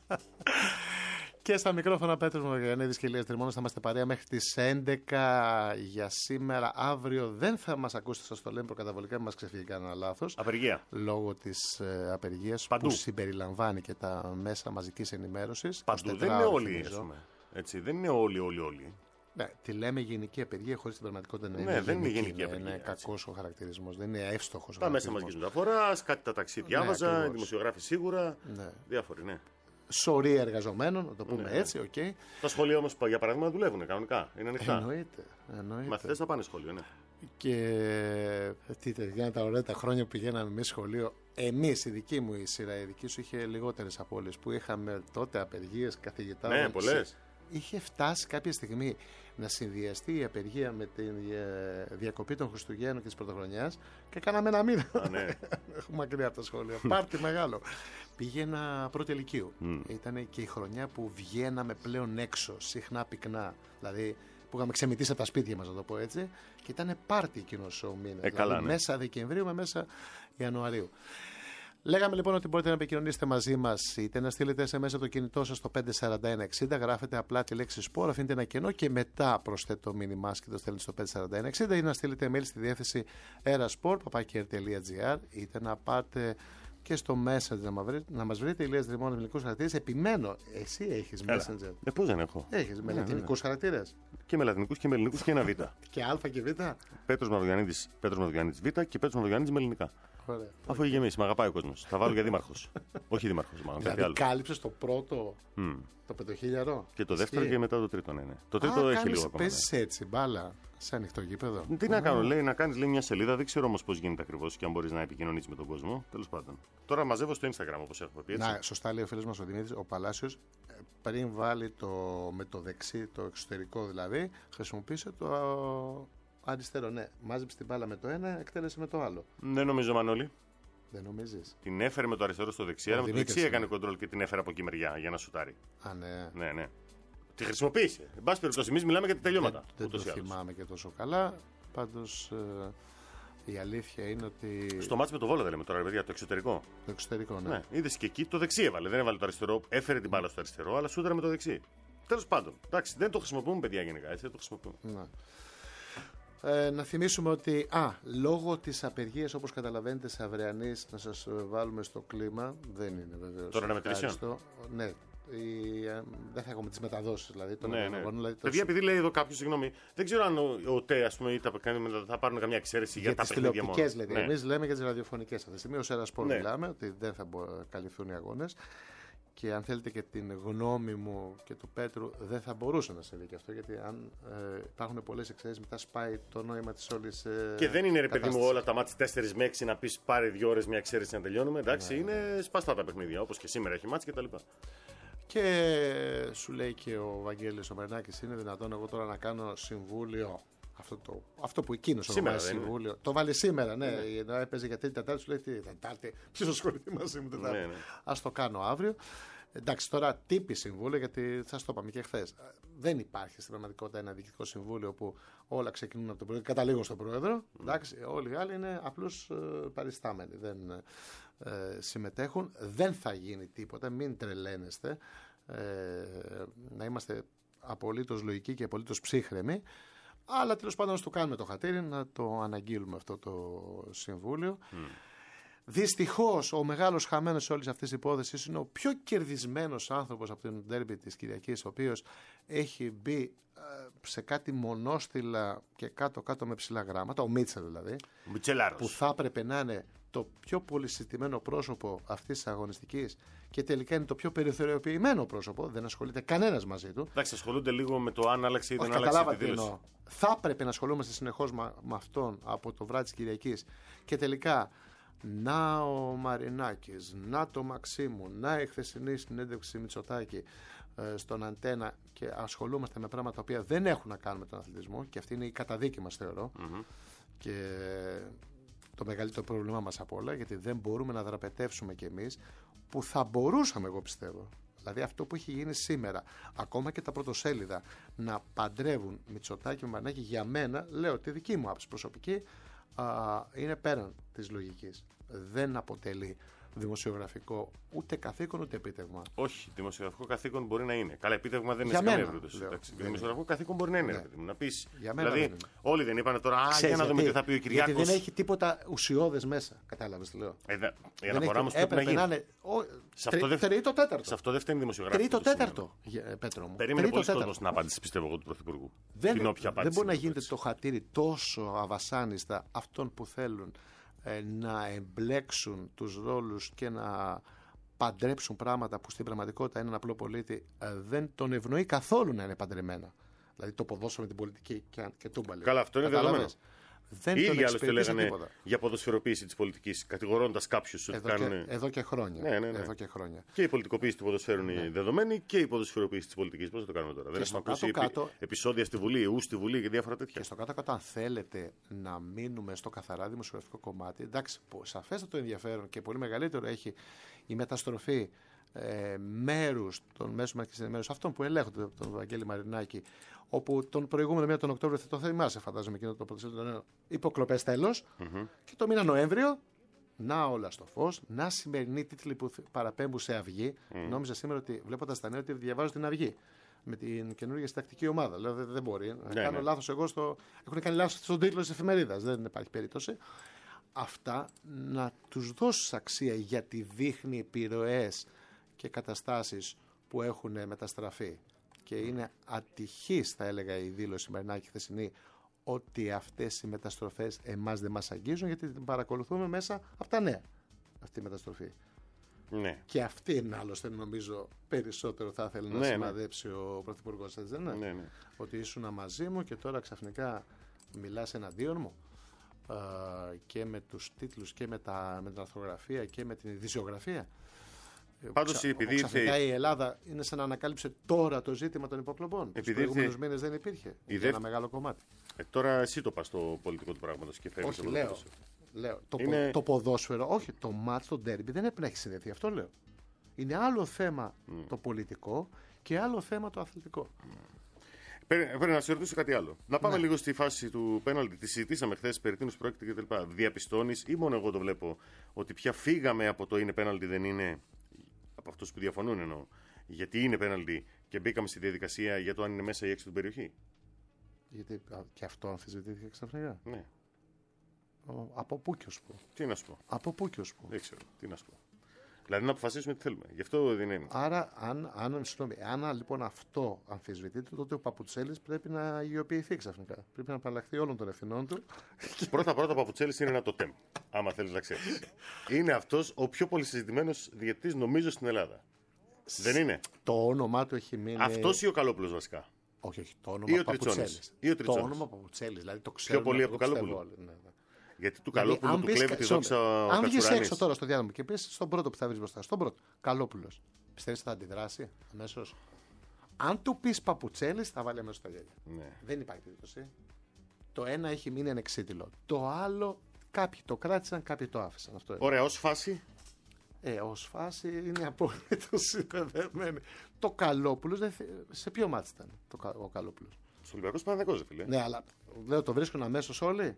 B: Και στα μικρόφωνα Πέτρος Μαργαρινίδης και Ηλίας Τριμώνος. Θα είμαστε παρέα μέχρι τις έντεκα για σήμερα. Αύριο δεν θα μας ακούσετε, σας το λέμε προκαταβολικά, μην μας ξεφύγει κανένα λάθος.
C: Απεργία.
B: Λόγω της ε, απεργίας
C: Παντού.
B: Που συμπεριλαμβάνει και τα μέσα μαζικής ενημέρωσης.
C: Παντού. Δεν είναι όλοι, ας πούμε. Έτσι, δεν είναι όλοι, όλοι, όλοι.
B: Ναι, τη λέμε γενική απεργία χωρίς την πραγματικότητα να
C: είναι. Ναι, δεν είναι γενική απεργία.
B: Είναι κακός ο χαρακτηρισμός, δεν είναι εύστοχος.
C: Τα μέσα μαζικής μεταφοράς, κάτι τα ταξί διάβαζα, ναι, δημοσιογράφοι σίγουρα. Ναι. Διάφοροι, ναι.
B: σωρή εργαζομένων, να το πούμε
C: Ναι.
B: έτσι, οκ. Okay.
C: Τα σχολεία όμως, για παράδειγμα, δουλεύουν κανονικά. Είναι ανοιχτά.
B: Εννοείται. εννοείται.
C: Οι μαθητές θα πάνε σχολείο, ναι.
B: Και τι τέτοια τα ωραία τα χρόνια που πηγαίναμε εμείς σχολείο. Εμείς, η δική μου η σειρά, η δική σου είχε λιγότερες απώλειες που είχαμε τότε απεργίες καθηγητών.
C: Ναι, πολλές.
B: Είχε φτάσει κάποια στιγμή να συνδυαστεί η απεργία με τη διακοπή των Χριστουγέννων και της Πρωτοχρονιάς και κάναμε ένα μήνα.
C: Α, ναι.
B: Μακριά από τα σχολεία. Πάρτι μεγάλο. Πήγαινα πρώτη ηλικίου.
C: Mm.
B: Ήταν και η χρονιά που βγαίναμε πλέον έξω, συχνά πυκνά. Δηλαδή που είχαμε ξεμητήσει από τα σπίτια μας, να το πω έτσι. Και ήταν πάρτι εκείνος ο μήνας.
C: Ε, καλά,
B: δηλαδή,
C: ναι.
B: μέσα Δεκεμβρίου με μέσα Ιανουαρίου. Λέγαμε λοιπόν ότι μπορείτε να επικοινωνήσετε μαζί μας, είτε να στείλετε ες εμ ες από το κινητό σας στο πέντε τέσσερα ένα εξήντα, γράφετε απλά τη λέξη σπορ, αφήνετε ένα κενό και μετά προσθέτετε το μήνυμά σας και το στέλνετε στο πέντε τέσσερα ένα εξήντα ή να στείλετε email στη διεύθυνση erasport παπάκι ερ τελεία τζι άρ, είτε να πάτε και στο Messenger να μας βρείτε, να μας βρείτε Ηλίας Δρυμώνης με ελληνικούς χαρακτήρες. Επιμένω, εσύ έχεις Messenger.
C: Ε, πώς δεν έχω.
B: Έχεις με
C: Ναι,
B: λατινικούς χαρακτήρες.
C: Και με λατινικούς και με ελληνικούς και ένα β.
B: Και α και β.
C: Πέτρος Μαυρογιαννίδης, Πέτρος Μαυρογιαννίδης β και Πέτρος Μαυρογιαννίδης με ελληνικά.
B: Ωραία.
C: Αφού είχε γεμίσει, με αγαπάει ο κόσμος. Θα βάλω για δήμαρχος. Όχι δήμαρχος, μάλλον κάτι
B: Δηλαδή
C: άλλο.
B: κάλυψες το πρώτο,
C: Mm.
B: το πεντοχίλιαρο.
C: Και το δεύτερο
B: Ισχύει.
C: και μετά το τρίτο, ναι. ναι. Το τρίτο
B: Α,
C: έχει
B: κάνεις,
C: λίγο ακόμα. Ναι.
B: παίζεις έτσι μπάλα σε ανοιχτό γήπεδο.
C: Τι να κάνω, λέει, να κάνεις λέει, μια σελίδα. Δεν ξέρω όμως πώς γίνεται ακριβώς και αν μπορείς να επικοινωνήσεις με τον κόσμο. Τέλος πάντων. Τώρα μαζεύω στο Instagram όπως έχουμε πει. Έτσι.
B: Να, σωστά λέει ο φίλος μας ο Δημήτρης, ο Παλάσιος, ε, πριν βάλει το, με το δεξί, το εξωτερικό δηλαδή, χρησιμοποίησε το α, αριστερό. Ναι, μάζεψε την μπάλα με το ένα, εκτέλεσε με το άλλο.
C: Δεν νομίζω, Μανώλη.
B: Δεν νομίζεις?
C: Την έφερε με το αριστερό στο δεξί, αλλά με το
B: Δημήτρης
C: δεξί
B: είναι.
C: έκανε κοντρόλ και την έφερε από εκεί μεριά για να σουτάρει.
B: Α, ναι.
C: Ναι, ναι. Τη χρησιμοποίησε. Εν πάση περιπτώσει, εμείς μιλάμε για τα τελειώματα.
B: Δεν, δεν το
C: ούτως ή άλλως.
B: θυμάμαι και τόσο καλά. Πάντως ε, η αλήθεια είναι ότι.
C: Στο μάτς με το Βόλο δεν λέμε τώρα, ρε παιδιά, το εξωτερικό.
B: Το εξωτερικό, ναι.
C: Ναι, είδε και εκεί το δεξί έβαλε. Δεν έβαλε το αριστερό, έφερε την μπάλα στο αριστερό, αλλά σούταρε με το δεξί. Τέλος πάντων, εντάξει, δεν το χρησιμοποιούμε, παιδιά, γενικά. Έτσι, δεν το χρησιμοποιούμε.
B: Ναι. Ε, να θυμίσουμε ότι α, λόγω της απεργίας, όπως καταλαβαίνετε, σε αυριανής, να σας βάλουμε στο κλίμα, δεν είναι βεβαίως
C: Τώρα είναι μετρησιών.
B: ευχάριστο. Ναι, η, ε, δεν θα έχουμε τις μεταδόσεις δηλαδή. Των
C: Ναι, ναι.
B: αγώνων, δηλαδή το-
C: Παιδιά, επειδή λέει εδώ κάποιο, συγγνώμη, δεν ξέρω αν ο, ο ΤΕ ας πούμε, ή τα, θα πάρουν καμιά εξαίρεση για,
B: για
C: τα
B: τις
C: παιχνίδια μόνο.
B: τηλεοπτικές λέτε.
C: Ναι.
B: Εμείς λέμε για τις ραδιοφωνικές. Αυτή τη στιγμή ως Erasport
C: Ναι.
B: μιλάμε ότι δεν θα μπο- καλυφθούν οι αγώνες. Και αν θέλετε και την γνώμη μου και του Πέτρου, δεν θα μπορούσε να συμβεί και αυτό. Γιατί αν ε, υπάρχουν πολλές εξαιρέσεις, μετά σπάει το νόημα της όλης. Ε,
C: Και δεν είναι ρε παιδί μου
B: κατάστασης.
C: όλα τα μάτια τέσσερα με έξι να πει πάρε δύο ώρες μια εξαίρεση να τελειώνουμε. Εντάξει, είναι σπαστά τα παιχνίδια όπως και σήμερα έχει μάτια κτλ.
B: Και σου λέει και ο Βαγγέλης ο Μερνάκης, είναι δυνατόν εγώ τώρα να κάνω συμβούλιο. Αυτό, το, αυτό που εκείνο
C: Σήμερα
B: ονομάζει
C: δεν είναι.
B: συμβούλιο. Το βάλει σήμερα, ναι. Να έπαιζε για τρίτη Τετάρτη, σου λέει τι Τετάρτη. Ποιο ασχοληθεί μαζί μου Τετάρτη.
C: Ναι, ναι.
B: Ας το κάνω αύριο. Εντάξει, τώρα τύπη συμβούλιο, γιατί σα το είπαμε και χθε. Δεν υπάρχει στην πραγματικότητα ένα διοικητικό συμβούλιο που όλα ξεκινούν από τον πρόεδρο, καταλήγουν στον πρόεδρο. Mm. Εντάξει, όλοι οι άλλοι είναι απλώς ε, παριστάμενοι. Δεν ε, συμμετέχουν. Δεν θα γίνει τίποτα. Μην τρελαίνεστε. Ε, να είμαστε απολύτως λογικοί και απολύτως ψύχρεμοι. Αλλά τέλος πάντων να το κάνουμε το χατήρι, να το αναγγείλουμε αυτό το συμβούλιο. Mm. Δυστυχώς ο μεγάλος χαμένος σε όλη αυτή τη υπόθεση είναι ο πιο κερδισμένος άνθρωπος από την ντέρμπι της Κυριακής, ο οποίος έχει μπει ε, σε κάτι μονόστιλα και κάτω-κάτω με ψηλά γράμματα, ο Μίτσελ δηλαδή, που θα έπρεπε να είναι το πιο πολυσυστημένο πρόσωπο αυτής της αγωνιστικής και τελικά είναι το πιο περιθωριοποιημένο πρόσωπο, δεν ασχολείται κανένας μαζί του.
C: Εντάξει, ασχολούνται λίγο με το αν άλλαξε ή δεν
B: Όχι,
C: άλλαξε τη
B: καταλάβατε τι
C: δήλωση.
B: εννοώ. Θα έπρεπε να ασχολούμαστε συνεχώς με, με αυτόν από το βράδυ της Κυριακής και τελικά να ο Μαρινάκης, να το Μαξίμου, να η χθεσινή συνέντευξη Μητσοτάκη ε, στον Αντένα και ασχολούμαστε με πράγματα τα οποία δεν έχουν να κάνουν με τον αθλητισμό και αυτή είναι η καταδίκη μας θεωρώ mm-hmm. και το μεγαλύτερο πρόβλημά μας από όλα, γιατί δεν μπορούμε να δραπετεύσουμε κι εμείς που θα μπορούσαμε, εγώ πιστεύω. Δηλαδή αυτό που έχει γίνει σήμερα, ακόμα και τα πρωτοσέλιδα να παντρεύουν Μητσοτάκη με Μαρινάκη, για μένα, λέω τη δική μου άποψη προσωπική, α, είναι πέραν της λογικής. Δεν αποτελεί δημοσιογραφικό ούτε καθήκον ούτε επίτευγμα.
C: Όχι, δημοσιογραφικό καθήκον μπορεί να είναι. Καλά, επίτευγμα δεν είναι
B: Για
C: σε καμία
B: μένα,
C: περίπτωση.
B: λέω.
C: Εντάξει, δημοσιογραφικό καθήκον μπορεί να είναι.
B: Ναι.
C: Ρε, παιδί μου, να πεις,
B: Για μένα
C: δηλαδή,
B: δεν είναι.
C: όλοι δεν είπαν τώρα, α,
B: Ξέρεις
C: για να δούμε
B: γιατί,
C: τι θα πει ο Κυριάκος.
B: Γιατί δεν έχει τίποτα ουσιώδες μέσα. Κατάλαβες τι λέω.
C: Ε, δε, η
B: Δεν
C: αναφορά
B: έχει-
C: όμως πρέπει να
B: έπρεπε
C: γίνει.
B: να είναι. Ο,
C: Σε
B: τρι,
C: αυτό δεν-
B: τρίτο τέταρτο.
C: Σε αυτό δεν φταίνει δημοσιογράφη.
B: Τρίτο τέταρτο, γε- ε, Πέτρο μου.
C: Περίμενε
B: Τρίτο
C: πολλοί
B: τέταρτο.
C: κόσμος να απάντηση, πιστεύω εγώ, του Πρωθυπουργού.
B: Δεν,
C: Την όποια
B: δεν
C: απάντηση.
B: μπορεί να
C: του
B: γίνεται
C: έτσι.
B: το χατήρι τόσο αβασάνιστα αυτών που θέλουν ε, να εμπλέξουν τους ρόλους και να παντρέψουν πράγματα που στην πραγματικότητα έναν απλό πολίτη ε, δεν τον ευνοεί καθόλου να είναι παντρεμένα. Δηλαδή το ποδόσφαιρο με την πολιτική και, και τούμπαλι.
C: Καλά, αυτό είναι δεδομένο.
B: Δεν
C: οι
B: τον
C: ίδιοι άλλωστε λέγανε
B: τίποτα.
C: Για ποδοσφαιροποίηση της πολιτικής, κατηγορώντας κάποιους ότι
B: Εδώ,
C: κάνουν.
B: και, εδώ και χρόνια.
C: Ναι, ναι, ναι.
B: Εδώ και χρόνια.
C: Και η πολιτικοποίηση του ποδοσφαίρου είναι
B: Ναι.
C: δεδομένη και η ποδοσφαιροποίηση της πολιτικής. Πώς θα το κάνουμε τώρα? Δεν έχουμε ακούσει
B: κάτω,
C: επει... επεισόδια στη Βουλή, ου στη Βουλή και διάφορα τέτοια.
B: Και στο κάτω-κάτω, αν θέλετε να μείνουμε στο καθαρά δημοσιογραφικό κομμάτι, εντάξει, σαφέστατο ενδιαφέρον και πολύ μεγαλύτερο έχει η μεταστροφή ε, μέρους των μέσων μαζικής ενημέρωσης, αυτών που ελέγχονται από τον Βαγγέλη Μαρινάκη, όπου τον προηγούμενο μήνα, τον Οκτώβριο, θα το θυμάσαι, φαντάζομαι, εκείνο το πρωτοσέλιδο, υποκλοπές τέλος, mm-hmm. και το μήνα Νοέμβριο, να όλα στο φως, να σημερινοί τίτλοι που παραπέμπουν σε Αυγή. Mm. Νόμιζα σήμερα ότι βλέποντας τα νέα ότι διαβάζω την Αυγή με την καινούργια συντακτική ομάδα. Λέω δεν, δεν μπορεί. Ναι, κάνω ναι. λάθος εγώ στο. Έχουν κάνει λάθος στον τίτλο της εφημερίδας. Δεν υπάρχει περίπτωση. Αυτά να τους δώσεις αξία γιατί δείχνει επιρροές και καταστάσεις που έχουν μεταστραφεί. Και είναι ατυχής, θα έλεγα, η δήλωση Μαρινάκη χθεσινή, ότι αυτές οι μεταστροφές εμάς δεν μας αγγίζουν, γιατί την παρακολουθούμε μέσα από τα νέα. Αυτή η μεταστροφή.
C: Ναι.
B: Και αυτή είναι άλλωστε, νομίζω, περισσότερο θα ήθελε να ναι, σημαδέψει ναι. ο Πρωθυπουργός, έτσι δεν είναι?
C: Ναι, ναι.
B: Ότι ήσουν μαζί μου και τώρα ξαφνικά μιλάς εναντίον μου. Uh, και με τους τίτλους και με, τα, με την αρθρογραφία και με την ειδησιογραφία.
C: Πάντως, Ξα, επειδή
B: ξαφνικά
C: ήρθε...
B: η Ελλάδα είναι σαν να ανακάλυψε τώρα το ζήτημα των υποκλοπών. Τους προηγούμενους ήρθε... μήνες δεν υπήρχε. Για
C: δεύ...
B: ένα μεγάλο κομμάτι.
C: Ε, τώρα εσύ το πας στο πολιτικό του πράγματος και φεύγεις.
B: Όχι, λέω, λέω. Το,
C: είναι...
B: πο, το ποδόσφαιρο, όχι, το μάτς, το ντέρμπι δεν έπρεπε να έχει συνδεθεί. Αυτό λέω. Είναι άλλο θέμα mm. το πολιτικό και άλλο θέμα το αθλητικό. Mm.
C: Πρέπει να σε ρωτήσω κάτι άλλο. Να πάμε ναι. λίγο στη φάση του πέναλτι. Τη συζητήσαμε χθες περί τίνος πρόκειται κτλ. Διαπιστώνεις ή μόνο εγώ το βλέπω ότι πια φύγαμε από το είναι πέναλτι δεν είναι, από αυτούς που διαφωνούν εννοώ, γιατί είναι πέναλτι και μπήκαμε στη διαδικασία για το αν είναι μέσα ή έξω την περιοχή?
B: Γιατί και αυτό αμφισβητήθηκε ξαφνικά.
C: Ναι.
B: Ο, από πού και ως πού?
C: Τι να σου πω.
B: Από πού και ως πού?
C: Δεν ξέρω. Τι να σου πω. Δηλαδή να αποφασίσουμε τι θέλουμε. Γι' αυτό δεν είναι.
B: Άρα, αν, αν, συγνώμη, αν λοιπόν αυτό αμφισβητείται, τότε ο Παπουτσέλης πρέπει να υγειοποιηθεί ξαφνικά. Πρέπει να απαλλαχθεί όλων των ευθυνών του.
C: Πρώτα-πρώτα, ο Παπουτσέλης είναι ένα τοτέμ. Άμα θέλεις να ξέρεις. Είναι αυτός ο πιο πολύ συζητημένος διαιτητής, νομίζω, στην Ελλάδα. Δεν είναι?
B: Το όνομά του έχει μείνει.
C: Αυτός ή ο Καλόπουλος βασικά?
B: Όχι, όχι. Το όνομα Παπουτσέλης.
C: Το
B: όνομα Παπουτσέλης. Δηλαδή το ξέρω.
C: Πιο πολύ από το Καλόπουλο. Ναι, ναι. Γιατί του Καλόπουλου δηλαδή, του κλέβει τη δόξα ο
B: Κατσουράνης. Αν βγεις έξω τώρα στο διάδρομο και πεις στον πρώτο που θα βρεις μπροστά, στον πρώτο, Καλόπουλος, πιστεύεις θα αντιδράσει αμέσως? Αν του πεις Παπουτσέλης, θα βάλει αμέσως τα γέλια.
C: Ναι.
B: Δεν υπάρχει περίπτωση. Το ένα έχει μείνει ανεξίτηλο. Το άλλο, κάποιοι το κράτησαν, κάποιοι το άφησαν. Αυτό είναι.
C: Ωραία, ως φάση.
B: Ε, ως φάση είναι απόλυτο συνδεδεμένη. Το Καλόπουλος, σε ποιο μάτι ήταν το, ο Καλόπουλος?
C: Στο Ολυμπιακός Παναθηναϊκός, φίλε.
B: Ναι, αλλά λέω το βρίσκουν αμέσως όλοι.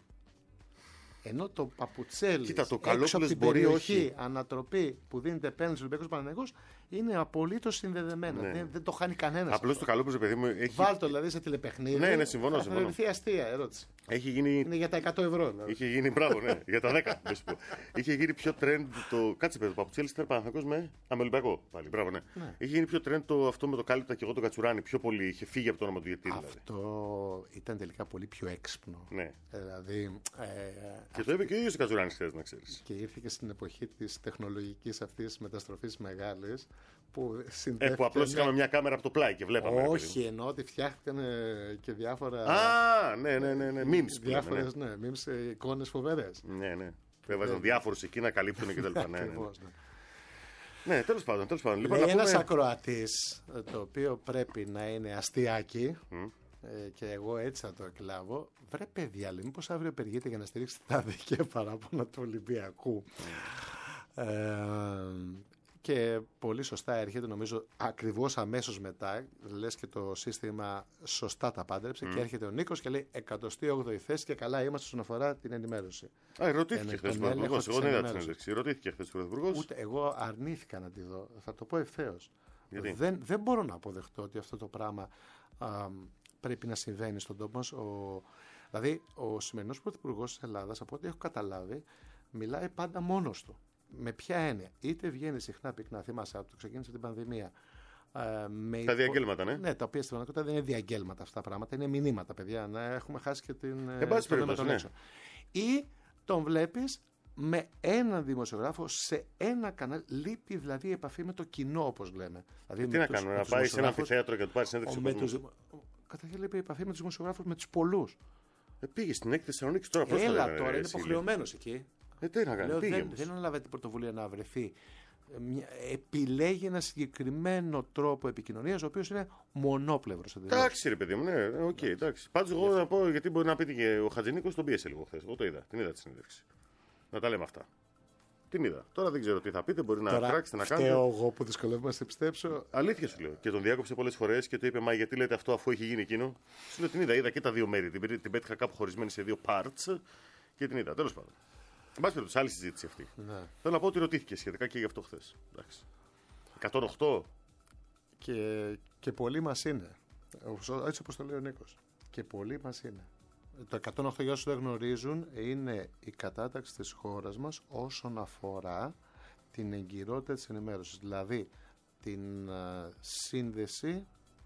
B: Ενώ το Παπουτσέλη
C: Κοίτα, το
B: έξω από την
C: μπορεί
B: περιοχή,
C: όχι.
B: ανατροπή που δίνεται απέναντι στους Ολυμπιακούς Παναθηναϊκούς είναι απολύτως συνδεδεμένα.
C: Ναι.
B: Δεν, δεν το χάνει κανένας.
C: Απλώς το Καλόπουλος, παιδί μου, έχει.
B: Βάλτο δηλαδή σε τηλεπαιχνίδι.
C: Ναι, ναι, συμφωνώ.
B: Θα
C: συμφωνώ.
B: θεωρηθεί αστεία ερώτηση.
C: Έχει γίνει.
B: Είναι για τα εκατό ευρώ. Δηλαδή.
C: Είχε γίνει, μπράβο, ναι, για τα δέκα. Είχε γίνει πιο trend το. Κάτσε, παιδί, το Παπουτσέλης ήταν Παναθηναϊκός με Ολυμπιακό. Πάλι, μπράβο, ναι. ναι. Είχε γίνει πιο trend το αυτό με το κάλυπτα και εγώ τον Κατσουράνη. Πιο πολύ είχε φύγει από το όνομα του γιατί. Δηλαδή.
B: Αυτό ήταν τελικά πολύ πιο έξυπνο.
C: Ναι.
B: Δηλαδή, ε,
C: και το είπε και ο ίδιος ο Κατσουράνης, θες να ξέρεις.
B: Και ήρθε και στην εποχή της τεχνολογικής αυτής μεταστροφής μεγάλης. Που,
C: ε, που απλώς είχαμε μια κάμερα από το πλάι και βλέπαμε.
B: Όχι, εννοώ ότι φτιάχτηκαν και διάφορα.
C: Α, ναι, ναι, ναι. ναι. Memes.
B: Διάφορες, ναι, ναι memes, εικόνες φοβερές.
C: Ναι, ναι. Έβαζαν διάφορους εκεί να καλύπτουν και τα λοιπά. Ναι, ναι. Ναι, τέλος πάντων. Τέλος πάντων.
B: Λοιπόν, λέει ένας πούμε... ακροατής, το οποίο πρέπει να είναι αστιάκι, mm. ε, και εγώ έτσι θα το εκλάβω. Βρε παιδιά, λέει, μήπως αύριο περιηγείτε για να στηρίξετε τα δίκαια παράπονα του Ολυμπιακού. Mm. Ε, και πολύ σωστά έρχεται, νομίζω, ακριβώς αμέσως μετά, λες και το σύστημα σωστά τα πάντρεψε mm. και έρχεται ο Νίκος και λέει εκατοστή όγδοη θέση και καλά είμαστε όσον αφορά την ενημέρωση.
C: Α, ρωτήθηκε χθες ο Πρωθυπουργός. Εγώ δεν είδα την συνέντευξη. Ρωτήθηκε χθες ο Πρωθυπουργός.
B: Ούτε εγώ αρνήθηκα να τη δω. Θα το πω ευθέως.
C: Δεν,
B: δεν μπορώ να αποδεχτώ ότι αυτό το πράγμα α, πρέπει να συμβαίνει στον τόπο μας. Ο, δηλαδή, ο σημερινός Πρωθυπουργός της Ελλάδας, από ό,τι έχω καταλάβει, μιλάει πάντα μόνος του. Με ποια έννοια? Είτε βγαίνει συχνά πυκνά, θυμάσαι, από το ξεκίνησε την πανδημία. Ε, με
C: τα διαγγέλματα, ναι.
B: Ναι, τα οποία στην πραγματικότητα δεν είναι διαγγέλματα αυτά τα πράγματα, είναι μηνύματα, παιδιά. Να έχουμε χάσει και την.
C: Εν πάση περιπτώσει, ναι.
B: Ή τον βλέπεις με έναν δημοσιογράφο σε ένα κανάλι. Λείπει δηλαδή η επαφή με το κοινό, όπως λέμε. Δηλαδή,
C: τι να κάνουμε, να πάει σε ένα αμφιθέατρο και να του πάρει συνέντευξη?
B: Καταρχήν λείπει η επαφή με τους δημοσιογράφους, με τους πολλούς.
C: Ε, πήγε στην έκθεση Θεσσαλονίκη τώρα. Πώς
B: Έλα
C: το
B: τώρα, είναι υποχρεωμένος εκεί.
C: Ε, τι να κάνει,
B: Λέω,
C: πήγε.
B: δεν, δεν αναλάβει την πρωτοβουλία να βρεθεί. Μια, επιλέγει ένα συγκεκριμένο τρόπο επικοινωνίας, ο οποίος είναι μονόπλευρος.
C: Εντάξει, ρε παιδί μου, ναι, οκ, okay, εντάξει. Πάντως, εγώ να πω, γιατί μπορεί να πείτε και ο Χατζηνίκος τον πίεσε λίγο χθες. Εγώ το είδα, την είδα τη συνέντευξη. Να τα λέμε αυτά. Την είδα. Τώρα δεν ξέρω τι θα πείτε, μπορεί να κράξετε, να κάνετε.
B: Φταίω εγώ που δυσκολεύομαι να σε πιστέψω.
C: Αλήθεια σου λέω. Και τον διάκοψε πολλές φορές και του είπε, μα γιατί λέτε αυτό αφού έχει γίνει εκείνο? Σου λέω την είδα, είδα και τα δύο μέρη. Την, την πέτυχα κάπου χωρισμένη σε δύο parts και την είδα. Τέλος πάντων. Εν πάση περιπτώσει, άλλη συζήτηση αυτή.
B: Ναι.
C: Θέλω να πω ότι ρωτήθηκε σχετικά και γι' αυτό χθες. εκατόν οκτώ.
B: Και, και πολλοί μας είναι. Έτσι όπως το λέει ο Νίκος. Και πολλοί μας είναι. Το εκατόν οκτώ, για όσους δεν γνωρίζουν, είναι η κατάταξη της χώρας μας όσον αφορά την εγκυρότητα της ενημέρωσης. Δηλαδή, την uh, σύνδεση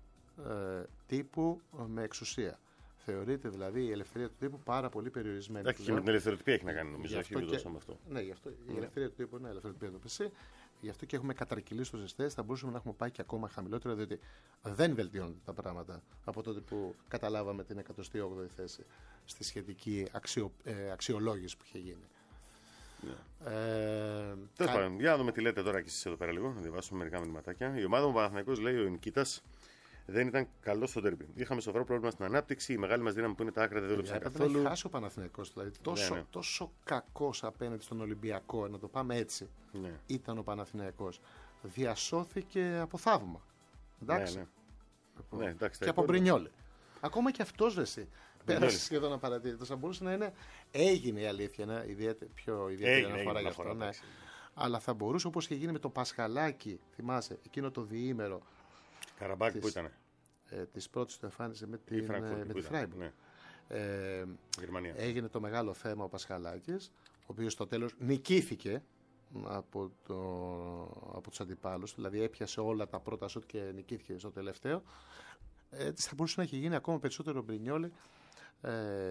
B: uh, τύπου με εξουσία. Θεωρείται δηλαδή η ελευθερία του τύπου πάρα πολύ περιορισμένη.
C: Εντάξει, και με την ελευθεροτυπία έχει να κάνει, νομίζω.
B: Γι' αυτό και... αυτό. Ναι, γι' αυτό η ελευθερία του τύπου είναι ελευθεροτυπία του πι σι. Γι' αυτό και έχουμε κατρακυλήσει τους εστές. Θα μπορούσαμε να έχουμε πάει και ακόμα χαμηλότερα, διότι δεν βελτιώνονται τα πράγματα από τότε που καταλάβαμε την εκατοστή όγδοη θέση στη σχετική αξιο, ε, αξιολόγηση που είχε γίνει.
C: Yeah.
B: Ε,
C: Τέλος κα... πάντων, για να δούμε τι λέτε τώρα και εσείς εδώ πέρα λίγο, να διαβάσουμε μερικά μηνυματάκια. Η ομάδα μου Παναθηναϊκός, λέει ο Νικήτας, δεν ήταν καλό στο ντέρμπι. Είχαμε σοβαρό πρόβλημα στην ανάπτυξη. Η μεγάλη μας δύναμη που είναι τα άκρα δεν δούλεψαν καθόλου.
B: Έχει χάσει ο Παναθηναϊκός. Δηλαδή, τόσο, ναι, ναι. τόσο κακός απέναντι στον Ολυμπιακό, να το πάμε έτσι, ναι. ήταν ο Παναθηναϊκός. Διασώθηκε από θαύμα. Εντάξει.
C: Ναι, ναι. Ναι, εντάξει,
B: και από Μπρινιόλι. Ακόμα και αυτός εσύ. Πέρασε σχεδόν απαρατήρητο. Θα μπορούσε να είναι. Έγινε η αλήθεια. Ένα ιδιαίτερη, πιο ιδιαίτερη αναφορά γι' αυτό. Ναι. Αλλά θα μπορούσε, όπως είχε γίνει με το Πασχαλάκι, θυμάσαι, εκείνο το διήμερο.
C: Καραμπάκη που ήταν.
B: Ε, της πρώτης του εμφάνισε με, την, με τη Φράιμπουργκ. Ναι. Ε, έγινε το μεγάλο θέμα ο Πασχαλάκης, ο οποίος στο τέλος νικήθηκε από, το, από τους αντιπάλους, δηλαδή έπιασε όλα τα πρώτα σουτ και νικήθηκε στο τελευταίο. Ε, θα μπορούσε να έχει γίνει ακόμα περισσότερο Μπρινιόλι, ε,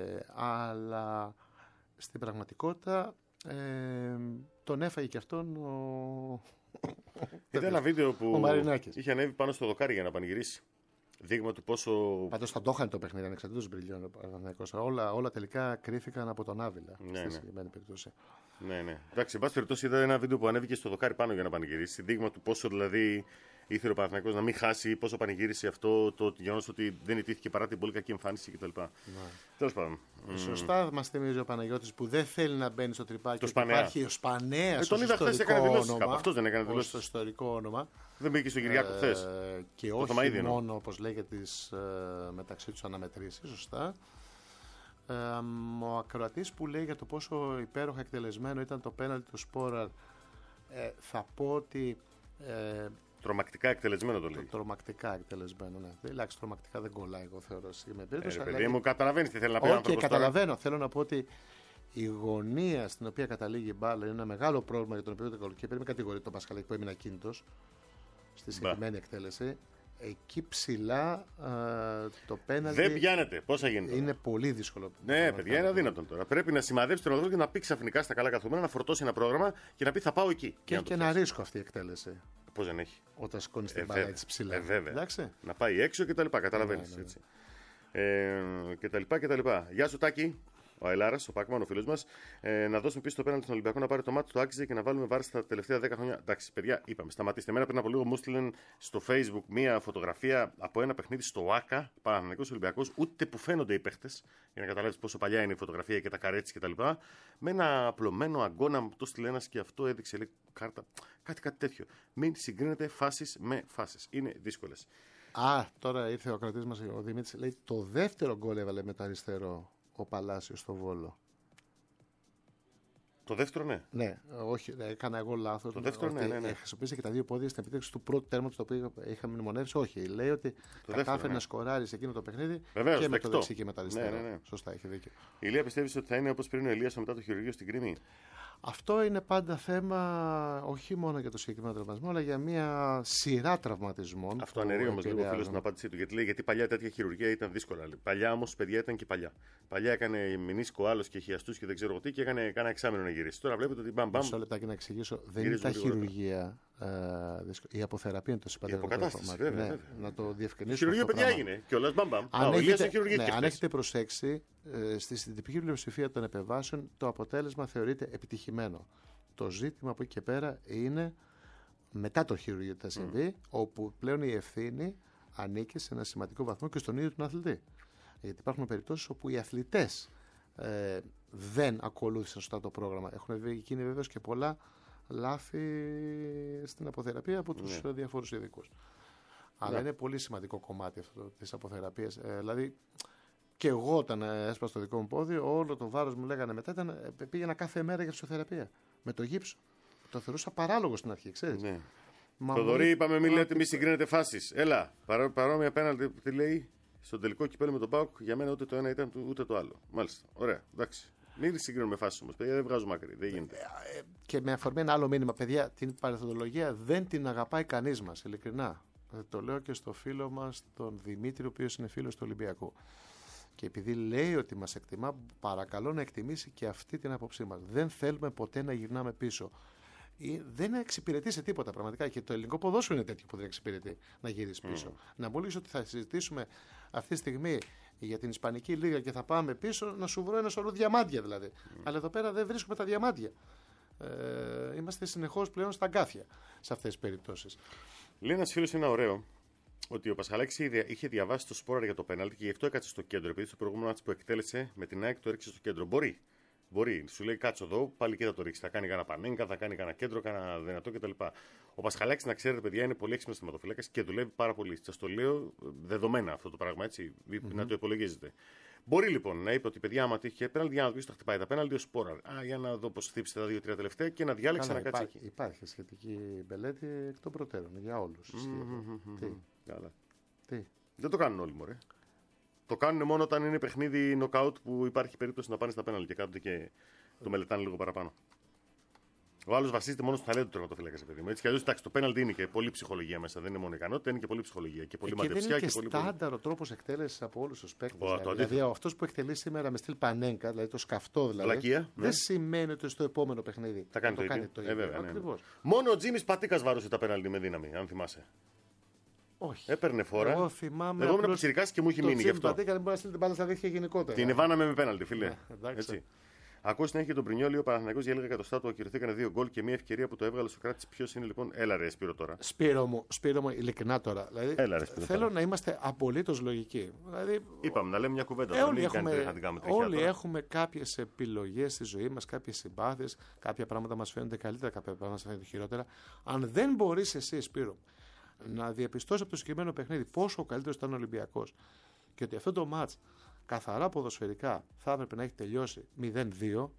B: αλλά στην πραγματικότητα ε, τον έφαγε και αυτόν ο...
C: Ήταν ένα βίντεο που είχε ανέβει πάνω στο δοκάρι για να πανηγυρίσει. Δείγμα του πόσο.
B: Πάντως θα το είχαν το παιχνίδι ανεξαρτήτως Μπριλιών. Όλα, όλα τελικά κρίθηκαν από τον Άβυλα. Ναι, στη ναι. συγκεκριμένη περίπτωση.
C: Ναι, ναι. Εντάξει, εν πάση περιπτώσει, είδα ένα βίντεο που ανέβηκε στο δοκάρι πάνω για να πανηγυρίσει. Δείγμα του πόσο δηλαδή ήθελε ο Παναθηναϊκός να μην χάσει, πόσο πανηγύρισε αυτό το γεγονός ότι δεν ιτήθηκε παρά την πολύ κακή εμφάνιση κτλ. Ναι. Τέλος πάντων.
B: Σωστά μας θυμίζει ο Παναγιώτης που δεν θέλει να μπαίνει στο τρυπάκι.
C: Το Σπανέα.
B: Υπάρχει ο Σπανέας.
C: Ε, τον είδα χθες, έκανε δηλώσεις κάπου. Αυτός δεν έκανε δηλώσεις.
B: Στο ιστορικό όνομα.
C: Δεν μπήκε στο Κυριάκο χθες.
B: Ε, και το όχι Θωμαίδη, μόνο, όπως λέγεται, τις, ε, μεταξύ τους αναμετρήσεις, σωστά. Ε, ο ακροατής που λέει για το πόσο υπέροχα εκτελεσμένο ήταν το πέναλτι του Σπόραρ, ε, θα πω ότι. Ε,
C: Τρομακτικά εκτελεσμένο το λέει.
B: Τρομακτικά εκτελεσμένο, ναι. Εντάξει, τρομακτικά δεν κολλάει, εγώ θεωρώ. Με περίπτωση,
C: ε, παιδί μου, καταλαβαίνεις τι θέλει να πει.
B: Όχι, καταλαβαίνω. Τώρα. Θέλω να πω ότι η γωνία στην οποία καταλήγει η μπάλα είναι ένα μεγάλο πρόβλημα για τον οποίο το goalkeeper. Με κατηγορεί τον Πασχαλάκη που έμεινε ακίνητος στη συγκεκριμένη εκτέλεση. Εκεί ψηλά α, το πέναλτι.
C: Δεν πιάνεται. Πώς θα γίνει.
B: Είναι πολύ δύσκολο.
C: Ναι, παιδιά, είναι αδύνατο τώρα. Πρέπει να σημαδέψει τον οδηγό και να πει ξαφνικά στα καλά καθούμενα, να φορτώσει ένα πρόγραμμα και να πει θα πάω εκεί.
B: Και έχει και ένα ρίσκο αυτή η εκτέλεση.
C: Πώς δεν έχει.
B: Όταν σηκώνει την μπάλα έτσι ψηλά.
C: Ε, βέβαια.
B: Εντάξει.
C: Να πάει έξω και τα λοιπά. Καταλαβαίνεις. Ναι, ναι, ναι. Ε, και τα λοιπά και τα λοιπά. Γεια σου, Τάκη. Ο Αελάρας, ο Πάκμαν, ο φίλος μας. Ε, να δώσουμε πίσω το πέναλτι στον Ολυμπιακό να πάρει το μάτι του άξιζε και να βάλουμε βάρη στα τελευταία δέκα χρόνια. Εντάξει, παιδιά, είπαμε, σταματήστε. Εμένα πριν από λίγο μου στείλαν στο Facebook μία φωτογραφία από ένα παιχνίδι στο ΆΚΑ, Παναθηναϊκός Ολυμπιακός, ούτε που φαίνονται οι παίχτες, για να καταλάβεις πόσο παλιά είναι η φωτογραφία και τα καρέτσι κτλ. Με ένα απλωμένο αγκώνα που το στείλε ένας και αυτό έδειξε λέει, κάρτα. Κάτι, κάτι τέτοιο. Μην συγκρίνετε φάσεις με φάσεις. Είναι δύσκολες.
B: Α, τώρα ήρθε ο κρατής μας, ο Δημήτρης, λέει το δεύτερο γκολ έβαλε με το αριστερό. Ο Παλάσιος στο Βόλο.
C: Το δεύτερο, ναι.
B: Ναι, όχι, έκανα εγώ λάθος.
C: Το δεύτερο, ναι, ναι, ναι.
B: Χρησιμοποίησε και τα δύο πόδια στην επίτευξη του πρώτου τέρματος το οποίο είχαμε μνημονεύσει. Όχι, λέει ότι κατάφερε ναι. να σκοράρει σε εκείνο το παιχνίδι.
C: Βεβαίως,
B: και με
C: δεκτό.
B: το δεξί και με τα αριστερά.
C: Ναι, ναι, ναι.
B: Σωστά, έχει δίκιο.
C: Η Ηλία πιστεύει ότι θα είναι όπως πριν ο Ηλίας μετά το χειρουργείο στην Κρήμη.
B: Αυτό είναι πάντα θέμα όχι μόνο για το συγκεκριμένο τραυματισμό, αλλά για μια σειρά τραυματισμών.
C: Αυτό αναιρεί όμως λίγο ο φίλος στην απάντησή του. Γιατί λέει γιατί παλιά τέτοια χειρουργία ήταν δύσκολα. Παλιά όμως παιδιά ήταν και παλιά. Παλιά έκανε μηνίσκο άλλος και χιαστούς και δεν ξέρω τι και έκανε ένα εξάμηνο να γυρίσει. Τώρα βλέπετε ότι μπαμ μπαμ.
B: Μισό λεπτάκι να εξηγήσω. Δεν είναι τα χειρουργία. Ε, η αποθεραπεία είναι το συμπατριωτικό
C: αποκατάσταση. Βέβαια,
B: ναι,
C: βέβαια.
B: Να το διευκρινίσουμε.
C: Χειρουργία, παιδιά, έγινε. Και όλα μπαμ μπαμ.
B: Αν, έχετε, ναι, αν έχετε προσέξει, ε, στη συντριπτική πλειοψηφία των επεμβάσεων το αποτέλεσμα θεωρείται επιτυχημένο. Το ζήτημα από εκεί και πέρα είναι μετά το χειρουργείο τι θα συμβεί, mm. όπου πλέον η ευθύνη ανήκει σε ένα σημαντικό βαθμό και στον ίδιο τον αθλητή. Γιατί υπάρχουν περιπτώσεις όπου οι αθλητές ε, δεν ακολούθησαν σωστά το πρόγραμμα. Έχουν γίνει βέβαιως και πολλά λάθη στην αποθεραπεία από τους yeah. διαφόρους ειδικούς. Αλλά yeah. είναι πολύ σημαντικό κομμάτι αυτό της αποθεραπείας. Ε, δηλαδή, και εγώ όταν έσπασα το δικό μου πόδι, όλο το βάρος μου λέγανε μετά ήταν, πήγαινα κάθε μέρα για φυσιοθεραπεία. Με το γύψο. Το θεωρούσα παράλογο στην αρχή, ξέρεις.
C: Ναι. Θοδωρή, είπαμε, μην λέτε, μη συγκρίνετε φάσεις. Έλα, παρό, παρόμοια πέναλτι, τι λέει, στο τελικό κυπέλλο με τον ΠΑΟΚ, για μένα ούτε το ένα ήταν ούτε το άλλο. Μάλιστα. Ωραία, εντάξει. Μην συγκρίνουμε φάσεις όμως, παιδιά, δεν βγάζουμε άκρη. Δεν γίνεται.
B: Και με αφορμή ένα άλλο μήνυμα, παιδιά, την παρεθοδολογία δεν την αγαπάει κανείς μας, ειλικρινά. Το λέω και στο φίλο μας, τον Δημήτρη, ο οποίος είναι φίλος του Ολυμπιακού. Και επειδή λέει ότι μας εκτιμά, παρακαλώ να εκτιμήσει και αυτή την άποψή μας. Δεν θέλουμε ποτέ να γυρνάμε πίσω. Δεν εξυπηρετεί σε τίποτα πραγματικά. Και το ελληνικό ποδόσφαιρο είναι τέτοιο που δεν εξυπηρετεί να γυρίσει πίσω. Mm. Να μου λες ότι θα συζητήσουμε αυτή τη στιγμή για την Ισπανική Λίγα και θα πάμε πίσω να σου βρω ένα σωρό διαμάντια δηλαδή. Mm. Αλλά εδώ πέρα δεν βρίσκουμε τα διαμάντια. Ε, είμαστε συνεχώς πλέον στα γκάθια σε αυτές τις περιπτώσεις.
C: Λέει ένας φίλος ένα ωραίο. Ότι ο Πασχαλάκης είχε διαβάσει το Σπόραρ για το πέναλτι και γι' αυτό έκατσε στο κέντρο. Επειδή στο προηγούμενο μάτι που εκτέλεσε με την ΑΕΚ το έριξε στο κέντρο. Μπορεί. Μπορεί. Σου λέει κάτσε εδώ, πάλι και θα το ρίξει. Θα κάνει κανένα πανέγκα, θα κάνει κανένα κέντρο, κανένα δυνατό κτλ. Ο Πασχαλάκης, να ξέρετε, παιδιά, είναι πολύ έξυπνος θεματοφύλακας και δουλεύει πάρα πολύ. Σας το λέω δεδομένα αυτό το πράγμα, έτσι. Mm-hmm. Να το υπολογίζετε. Μπορεί λοιπόν να είπε ότι παιδιά, άμα τύχει πέναλτι, για να δει το χτυπάει τα πέναλτι ο Σπόραρ. Α, για να δω πώς χτύπησε τα δύο-τρία τελευταία και να διάλεξε Καλά, να κάτσει
B: υπάρχει, εκεί. Υπάρχει σχετική μπελέτη εκ των προτέρων για όλους.
C: Mm-hmm.
B: Τι.
C: Καλά.
B: Τι.
C: Δεν το κάνουν όλοι, μωρέ. Το κάνουν μόνο όταν είναι παιχνίδι νοκάουτ που υπάρχει περίπτωση να πάνε στα πέναλτι και κάθονται και το μελετάνε λίγο παραπάνω. Ο άλλος βασίζεται μόνο στο ταλέντο του τερματοφύλακα, παιδί μου. Έτσι κι αλλιώς, εντάξει, το πέναλτι είναι και πολλή ψυχολογία μέσα. Δεν είναι μόνο ικανότητα, είναι και πολλή ψυχολογία και πολλή μαντευσιά.
B: Και,
C: και
B: είναι και στάνταρο τρόπος εκτέλεσης από όλους τους παίκτες.
C: Δηλαδή,
B: δηλαδή αυτός που εκτελεί σήμερα με στυλ πανέγκα, δηλαδή το σκαφτό δηλαδή.
C: Λακία,
B: δεν
C: ναι.
B: σημαίνει ότι στο επόμενο παιχνίδι
C: θα κάνει
B: το,
C: το,
B: κάνει το ίδιο.
C: Ε, βέβαια,
B: ναι.
C: Μόνο ο Τζίμις Πατίκας βάρωσε τα πέναλτι με δύναμη, αν θυμάσαι.
B: Όχι.
C: Έπαιρνε φόρα.
B: Εγώ θυμάμαι.
C: Εγώ ήμουν πιτσιρικάς και μου έχει μείνει γι' αυτό.
B: Το Πατίκα δεν μπορεί να στείλει την μπάλα στα δίχτυα γενικότερα.
C: Την Ιβάναμε με πέναλτι, φίλε.
B: Ναι,
C: έτσι. Ακούω συνέχεια και τον Πρινιόλη, ο Παναθηναϊκός για λίγα εκατοστά του ακυρωθήκανε δύο γκολ και μια ευκαιρία που το έβγαλε στο κράτη. Ποιο είναι λοιπόν, έλα ρε Σπύρο τώρα.
B: Σπύρο μου, Σπύρο μου, ειλικρινά τώρα. Δηλαδή,
C: έλα, ρε, Σπύρο,
B: θέλω
C: τώρα.
B: να είμαστε απολύτως λογικοί. Δηλαδή,
C: είπαμε να λέμε μια κουβέντα.
B: Ε, όλοι έχουμε, όλοι
C: τώρα.
B: έχουμε κάποιες επιλογές στη ζωή μας, κάποιες συμπάθειες, κάποια πράγματα μας φαίνονται καλύτερα, κάποια πράγματα μας φαίνονται χειρότερα. Αν δεν μπορείς εσύ, Σπύρο, να διαπιστώσει από το συγκεκριμένο παιχνίδι πόσο ο καλύτερος ήταν ο Ολυμπιακός και ότι αυτό το μάτς καθαρά ποδοσφαιρικά θα έπρεπε να έχει τελειώσει μηδέν δύο.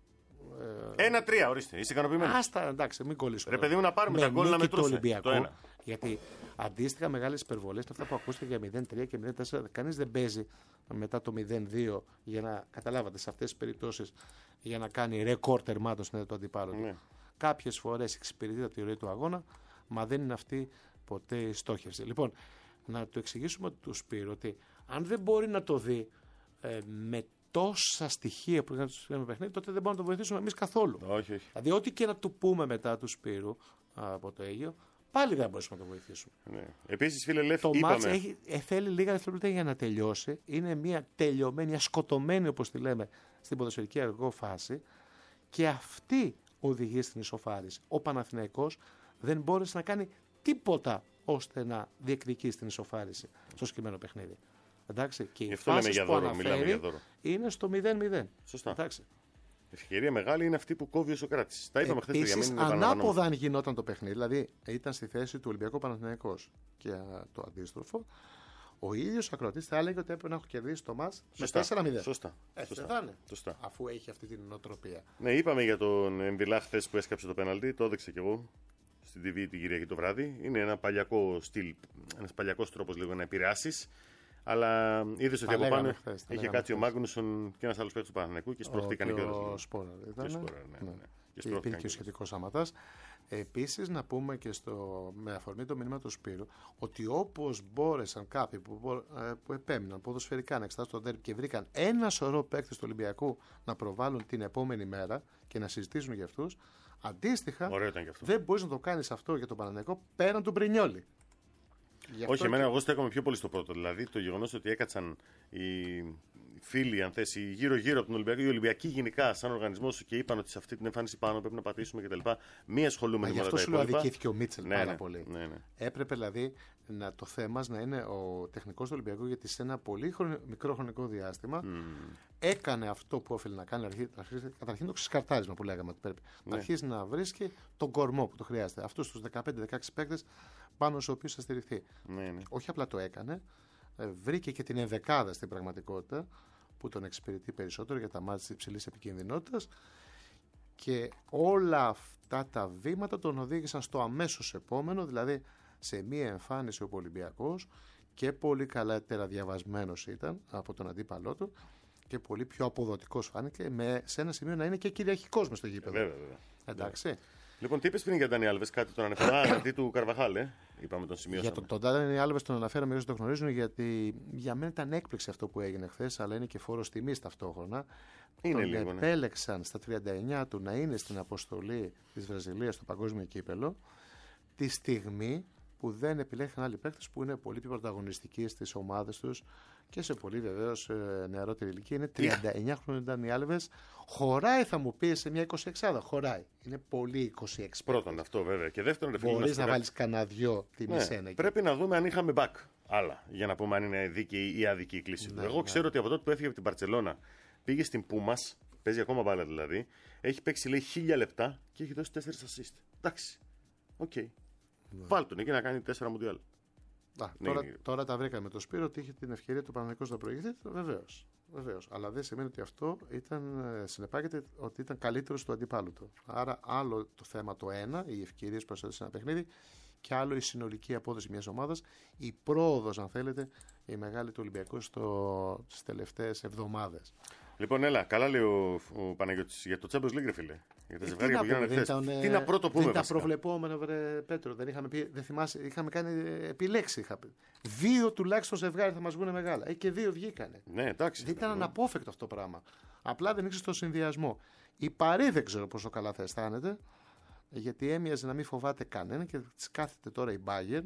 C: ένα τρία, ορίστε. Είσαι ικανοποιημένος.
B: Άστα, εντάξει, μην κολλήσουμε.
C: Ρε παιδί μου, να πάρουμε τα γκολ να μετρούσε.
B: Το ένα. Γιατί αντίστοιχα μεγάλες υπερβολές είναι αυτά που ακούστηκε για μηδέν τρία και μηδέν τέσσερα. Κανείς δεν παίζει μετά το μηδέν δύο για να καταλάβατε σε αυτές τις περιπτώσεις για να κάνει ρεκόρ τερμάτων στην το αντιπάλο. Ναι. Κάποιες φορές εξυπηρετεί τη ροή του αγώνα, μα δεν είναι αυτή ποτέ η στόχευση. Λοιπόν, να το εξηγήσουμε του Σπύρο ότι αν δεν μπορεί να το δει ε, με τόσα στοιχεία που είναι στο παιχνίδι, τότε δεν μπορούμε να το βοηθήσουμε εμείς καθόλου.
C: Όχι, όχι.
B: Δηλαδή, ό,τι και να του πούμε μετά του Σπύρου από το Αίγιο, πάλι δεν μπορούμε να το βοηθήσουμε.
C: Ναι. Επίσης, φίλε Λεφ,
B: το
C: είπαμε...
B: μάτς έχει, ε, θέλει λίγα δευτερόλεπτα για να τελειώσει. Είναι μια τελειωμένη, μια σκοτωμένη, όπως τη λέμε, στην ποδοσφαιρική αργό φάση και αυτή οδηγεί στην ισοφάριση. Ο Παναθηναϊκός δεν μπόρεσε να κάνει τίποτα ώστε να διεκδικήσει την ισοφάριση στο συγκεκριμένο παιχνίδι. Εντάξει, και οι φάσεις που αναφέρει είναι στο μηδέν μηδέν.
C: Σωστά.
B: Εντάξει.
C: Ευκαιρία μεγάλη είναι αυτή που κόβει ο Σοκράτης. Τα είπαμε χθες.
B: Επίσης, ανάποδα αν γινόταν το παιχνίδι, δηλαδή ήταν στη θέση του Ολυμπιακού Παναθηναϊκός και το αντίστροφο, ο ίδιος ο ακροατής θα έλεγε ότι έπρεπε να έχω κερδίσει το μάτς με τέσσερα μηδέν.
C: Σωστά.
B: Έτσι
C: Σωστά.
B: δεν θα είναι.
C: Σωστά.
B: Αφού έχει αυτή την νοοτροπία.
C: Ναι, είπαμε για τον Εμβιλά χθες που έσκαψε το πέναλτι, το έδειξα κι εγώ στην τι βι την Κυριακή το βράδυ. Είναι ένα παλιακό στυλ, ένας παλιακός τρόπος λίγο να επηρεάσεις. Αλλά είδες ότι από πάνω είχε κάτσει ο Μάγνουσον και ένας άλλος παίκτης του Παναθηναϊκού και σπρωχτήκανε κιόλας.
B: Ο Σπόραρ ήταν.
C: Ναι, ναι.
B: και υπήρχε και ο σχετικός Σαματάς. Επίσης, να πούμε και στο, με αφορμή το μήνυμα του Σπύρου, ότι όπως μπόρεσαν κάποιοι που, μπο, που επέμειναν ποδοσφαιρικά να εξετάσουν το ντέρμπι και βρήκαν ένα σωρό παίκτες του Ολυμπιακού να προβάλλουν την επόμενη μέρα και να συζητήσουν για αυτούς, αντίστοιχα δεν μπορείς να το κάνεις αυτό για τον Παναθηναϊκό πέραν του Μπρινιόλι.
C: Όχι, εμένα και... εγώ στέκομαι πιο πολύ στο πρώτο. Δηλαδή το γεγονός ότι έκατσαν οι φίλοι, αν θες, γύρω-γύρω από τον Ολυμπιακό, οι Ολυμπιακοί γενικά, σαν οργανισμό σου και είπαν ότι σε αυτή την εμφάνιση πάνω πρέπει να πατήσουμε κτλ. Μη ασχολούμενοι με όλα τα υπόλοιπα.
B: Γι' αυτό σου λέω αδικήθηκε ο Μίτσελ
C: ναι,
B: πάρα
C: ναι,
B: πολύ.
C: Ναι, ναι.
B: Έπρεπε δηλαδή να, το θέμα να είναι ο τεχνικός του Ολυμπιακού, γιατί σε ένα πολύ χρονο, μικρό χρονικό διάστημα mm. έκανε αυτό που όφελε να κάνει. Αρχή, καταρχήν το ξεσκαρτάρισμα που λέγαμε ότι πρέπει. Ναι. Να αρχίσει να βρίσκει τον κορμό που το χρειάζεται. Αυτούς τους δεκαπέντε δεκαέξι παίκτες πάνω στους οποίους θα στηριχθεί.
C: Ναι, ναι.
B: Όχι απλά το έκανε, βρήκε και την ενδεκάδα στην πραγματικότητα που τον εξυπηρετεί περισσότερο για τα μάτια της υψηλής επικινδυνότητας, και όλα αυτά τα βήματα τον οδήγησαν στο αμέσως επόμενο, δηλαδή σε μία εμφάνιση ο Ολυμπιακός, και πολύ καλύτερα διαβασμένος ήταν από τον αντίπαλό του και πολύ πιο αποδοτικός φάνηκε, με, σε ένα σημείο να είναι και κυριαρχικός μες στο γήπεδο.
C: Βέβαια, βέβαια.
B: Εντάξει. Yeah.
C: Λοιπόν, τι είπες πριν για τον Ντάνι Άλβες, κάτι τον ανέφερα αντί του Καρβαχάλ, ε? Είπαμε τον σημείο.
B: Για τον, τον Ντάνι Άλβες τον αναφέραμε γιατί το γνωρίζουν, γιατί για μένα ήταν έκπληξη αυτό που έγινε χθες, αλλά είναι και φόρος τιμής ταυτόχρονα.
C: Είναι
B: τον
C: λίγο, ναι.
B: επέλεξαν στα τριάντα εννιά του να είναι στην αποστολή της Βραζιλίας στο Παγκόσμιο Κύπελλο, τη στιγμή που δεν επιλέχθηκαν άλλοι παίκτες που είναι πολύ πιο πρωταγωνιστικοί στις ομάδες τους και σε πολύ βεβαίως νεαρότερη ηλικία. Είναι τριάντα εννιά χρόνια Ντάνι Άλβες. Χωράει, θα μου πει, σε μια εικοσιεξάδα. Χωράει. Είναι πολύ είκοσι έξι.
C: Πρώτον αυτό βέβαια. Και δεύτερον,
B: μπορείς να, να βάλεις κανένα δυο τη
C: ναι,
B: μισένα.
C: Πρέπει να δούμε αν είχαμε back. Άλλα. Για να πούμε αν είναι δίκαιη ή άδικη η κλίση του. Ναι, Εγώ ναι. ξέρω ότι από τότε που έφυγε από την Μπαρτσελώνα πήγε στην Πούμας. Παίζει ακόμα μπάλα δηλαδή. Έχει παίξει λέει χίλια λεπτά και έχει δώσει τέσσερα assist. Εντάξει. Οκ. Okay. Ναι. Βάλτον εκεί να κάνει τέσσερα μουντιάλ.
B: Α, ναι, τώρα, ναι. τώρα τα βρήκαμε το Σπύρο ότι είχε την ευκαιρία του Παναθηναϊκού να προηγηθεί. Βεβαίως. Βεβαίως. Αλλά δεν σημαίνει ότι αυτό ήταν, συνεπάγεται ότι ήταν καλύτερο του αντιπάλου του. Άρα, άλλο το θέμα το ένα, οι ευκαιρίες που έδωσε ένα παιχνίδι, και άλλο η συνολική απόδοση μιας ομάδας, η πρόοδος, αν θέλετε, η μεγάλη του Ολυμπιακού στις τελευταίες εβδομάδες.
C: Λοιπόν, έλα, καλά λέει ο, ο Παναγιώτης για το Champions League, ρε φίλε. Για τα ζευγάρια που γίνανε χθες. Τι να πρώτο πούμε,
B: δεν ήταν προβλεπόμενο, βρε Πέτρο. Δεν είχαμε πει, δεν θυμάσαι, είχαμε κάνει επιλέξει. Είχα πει. Δύο τουλάχιστον ζευγάρια θα μας βγουν μεγάλα. Ε, και δύο βγήκανε.
C: Ναι, εντάξει.
B: Δεν ήταν ναι. αναπόφευκτο αυτό το πράγμα. Απλά δεν ήξερε το συνδυασμό. Η Παρί δεν ξέρω πόσο καλά θα αισθάνεται, γιατί έμοιαζε να μην φοβάται κανένα και της κάθεται τώρα η Bayern.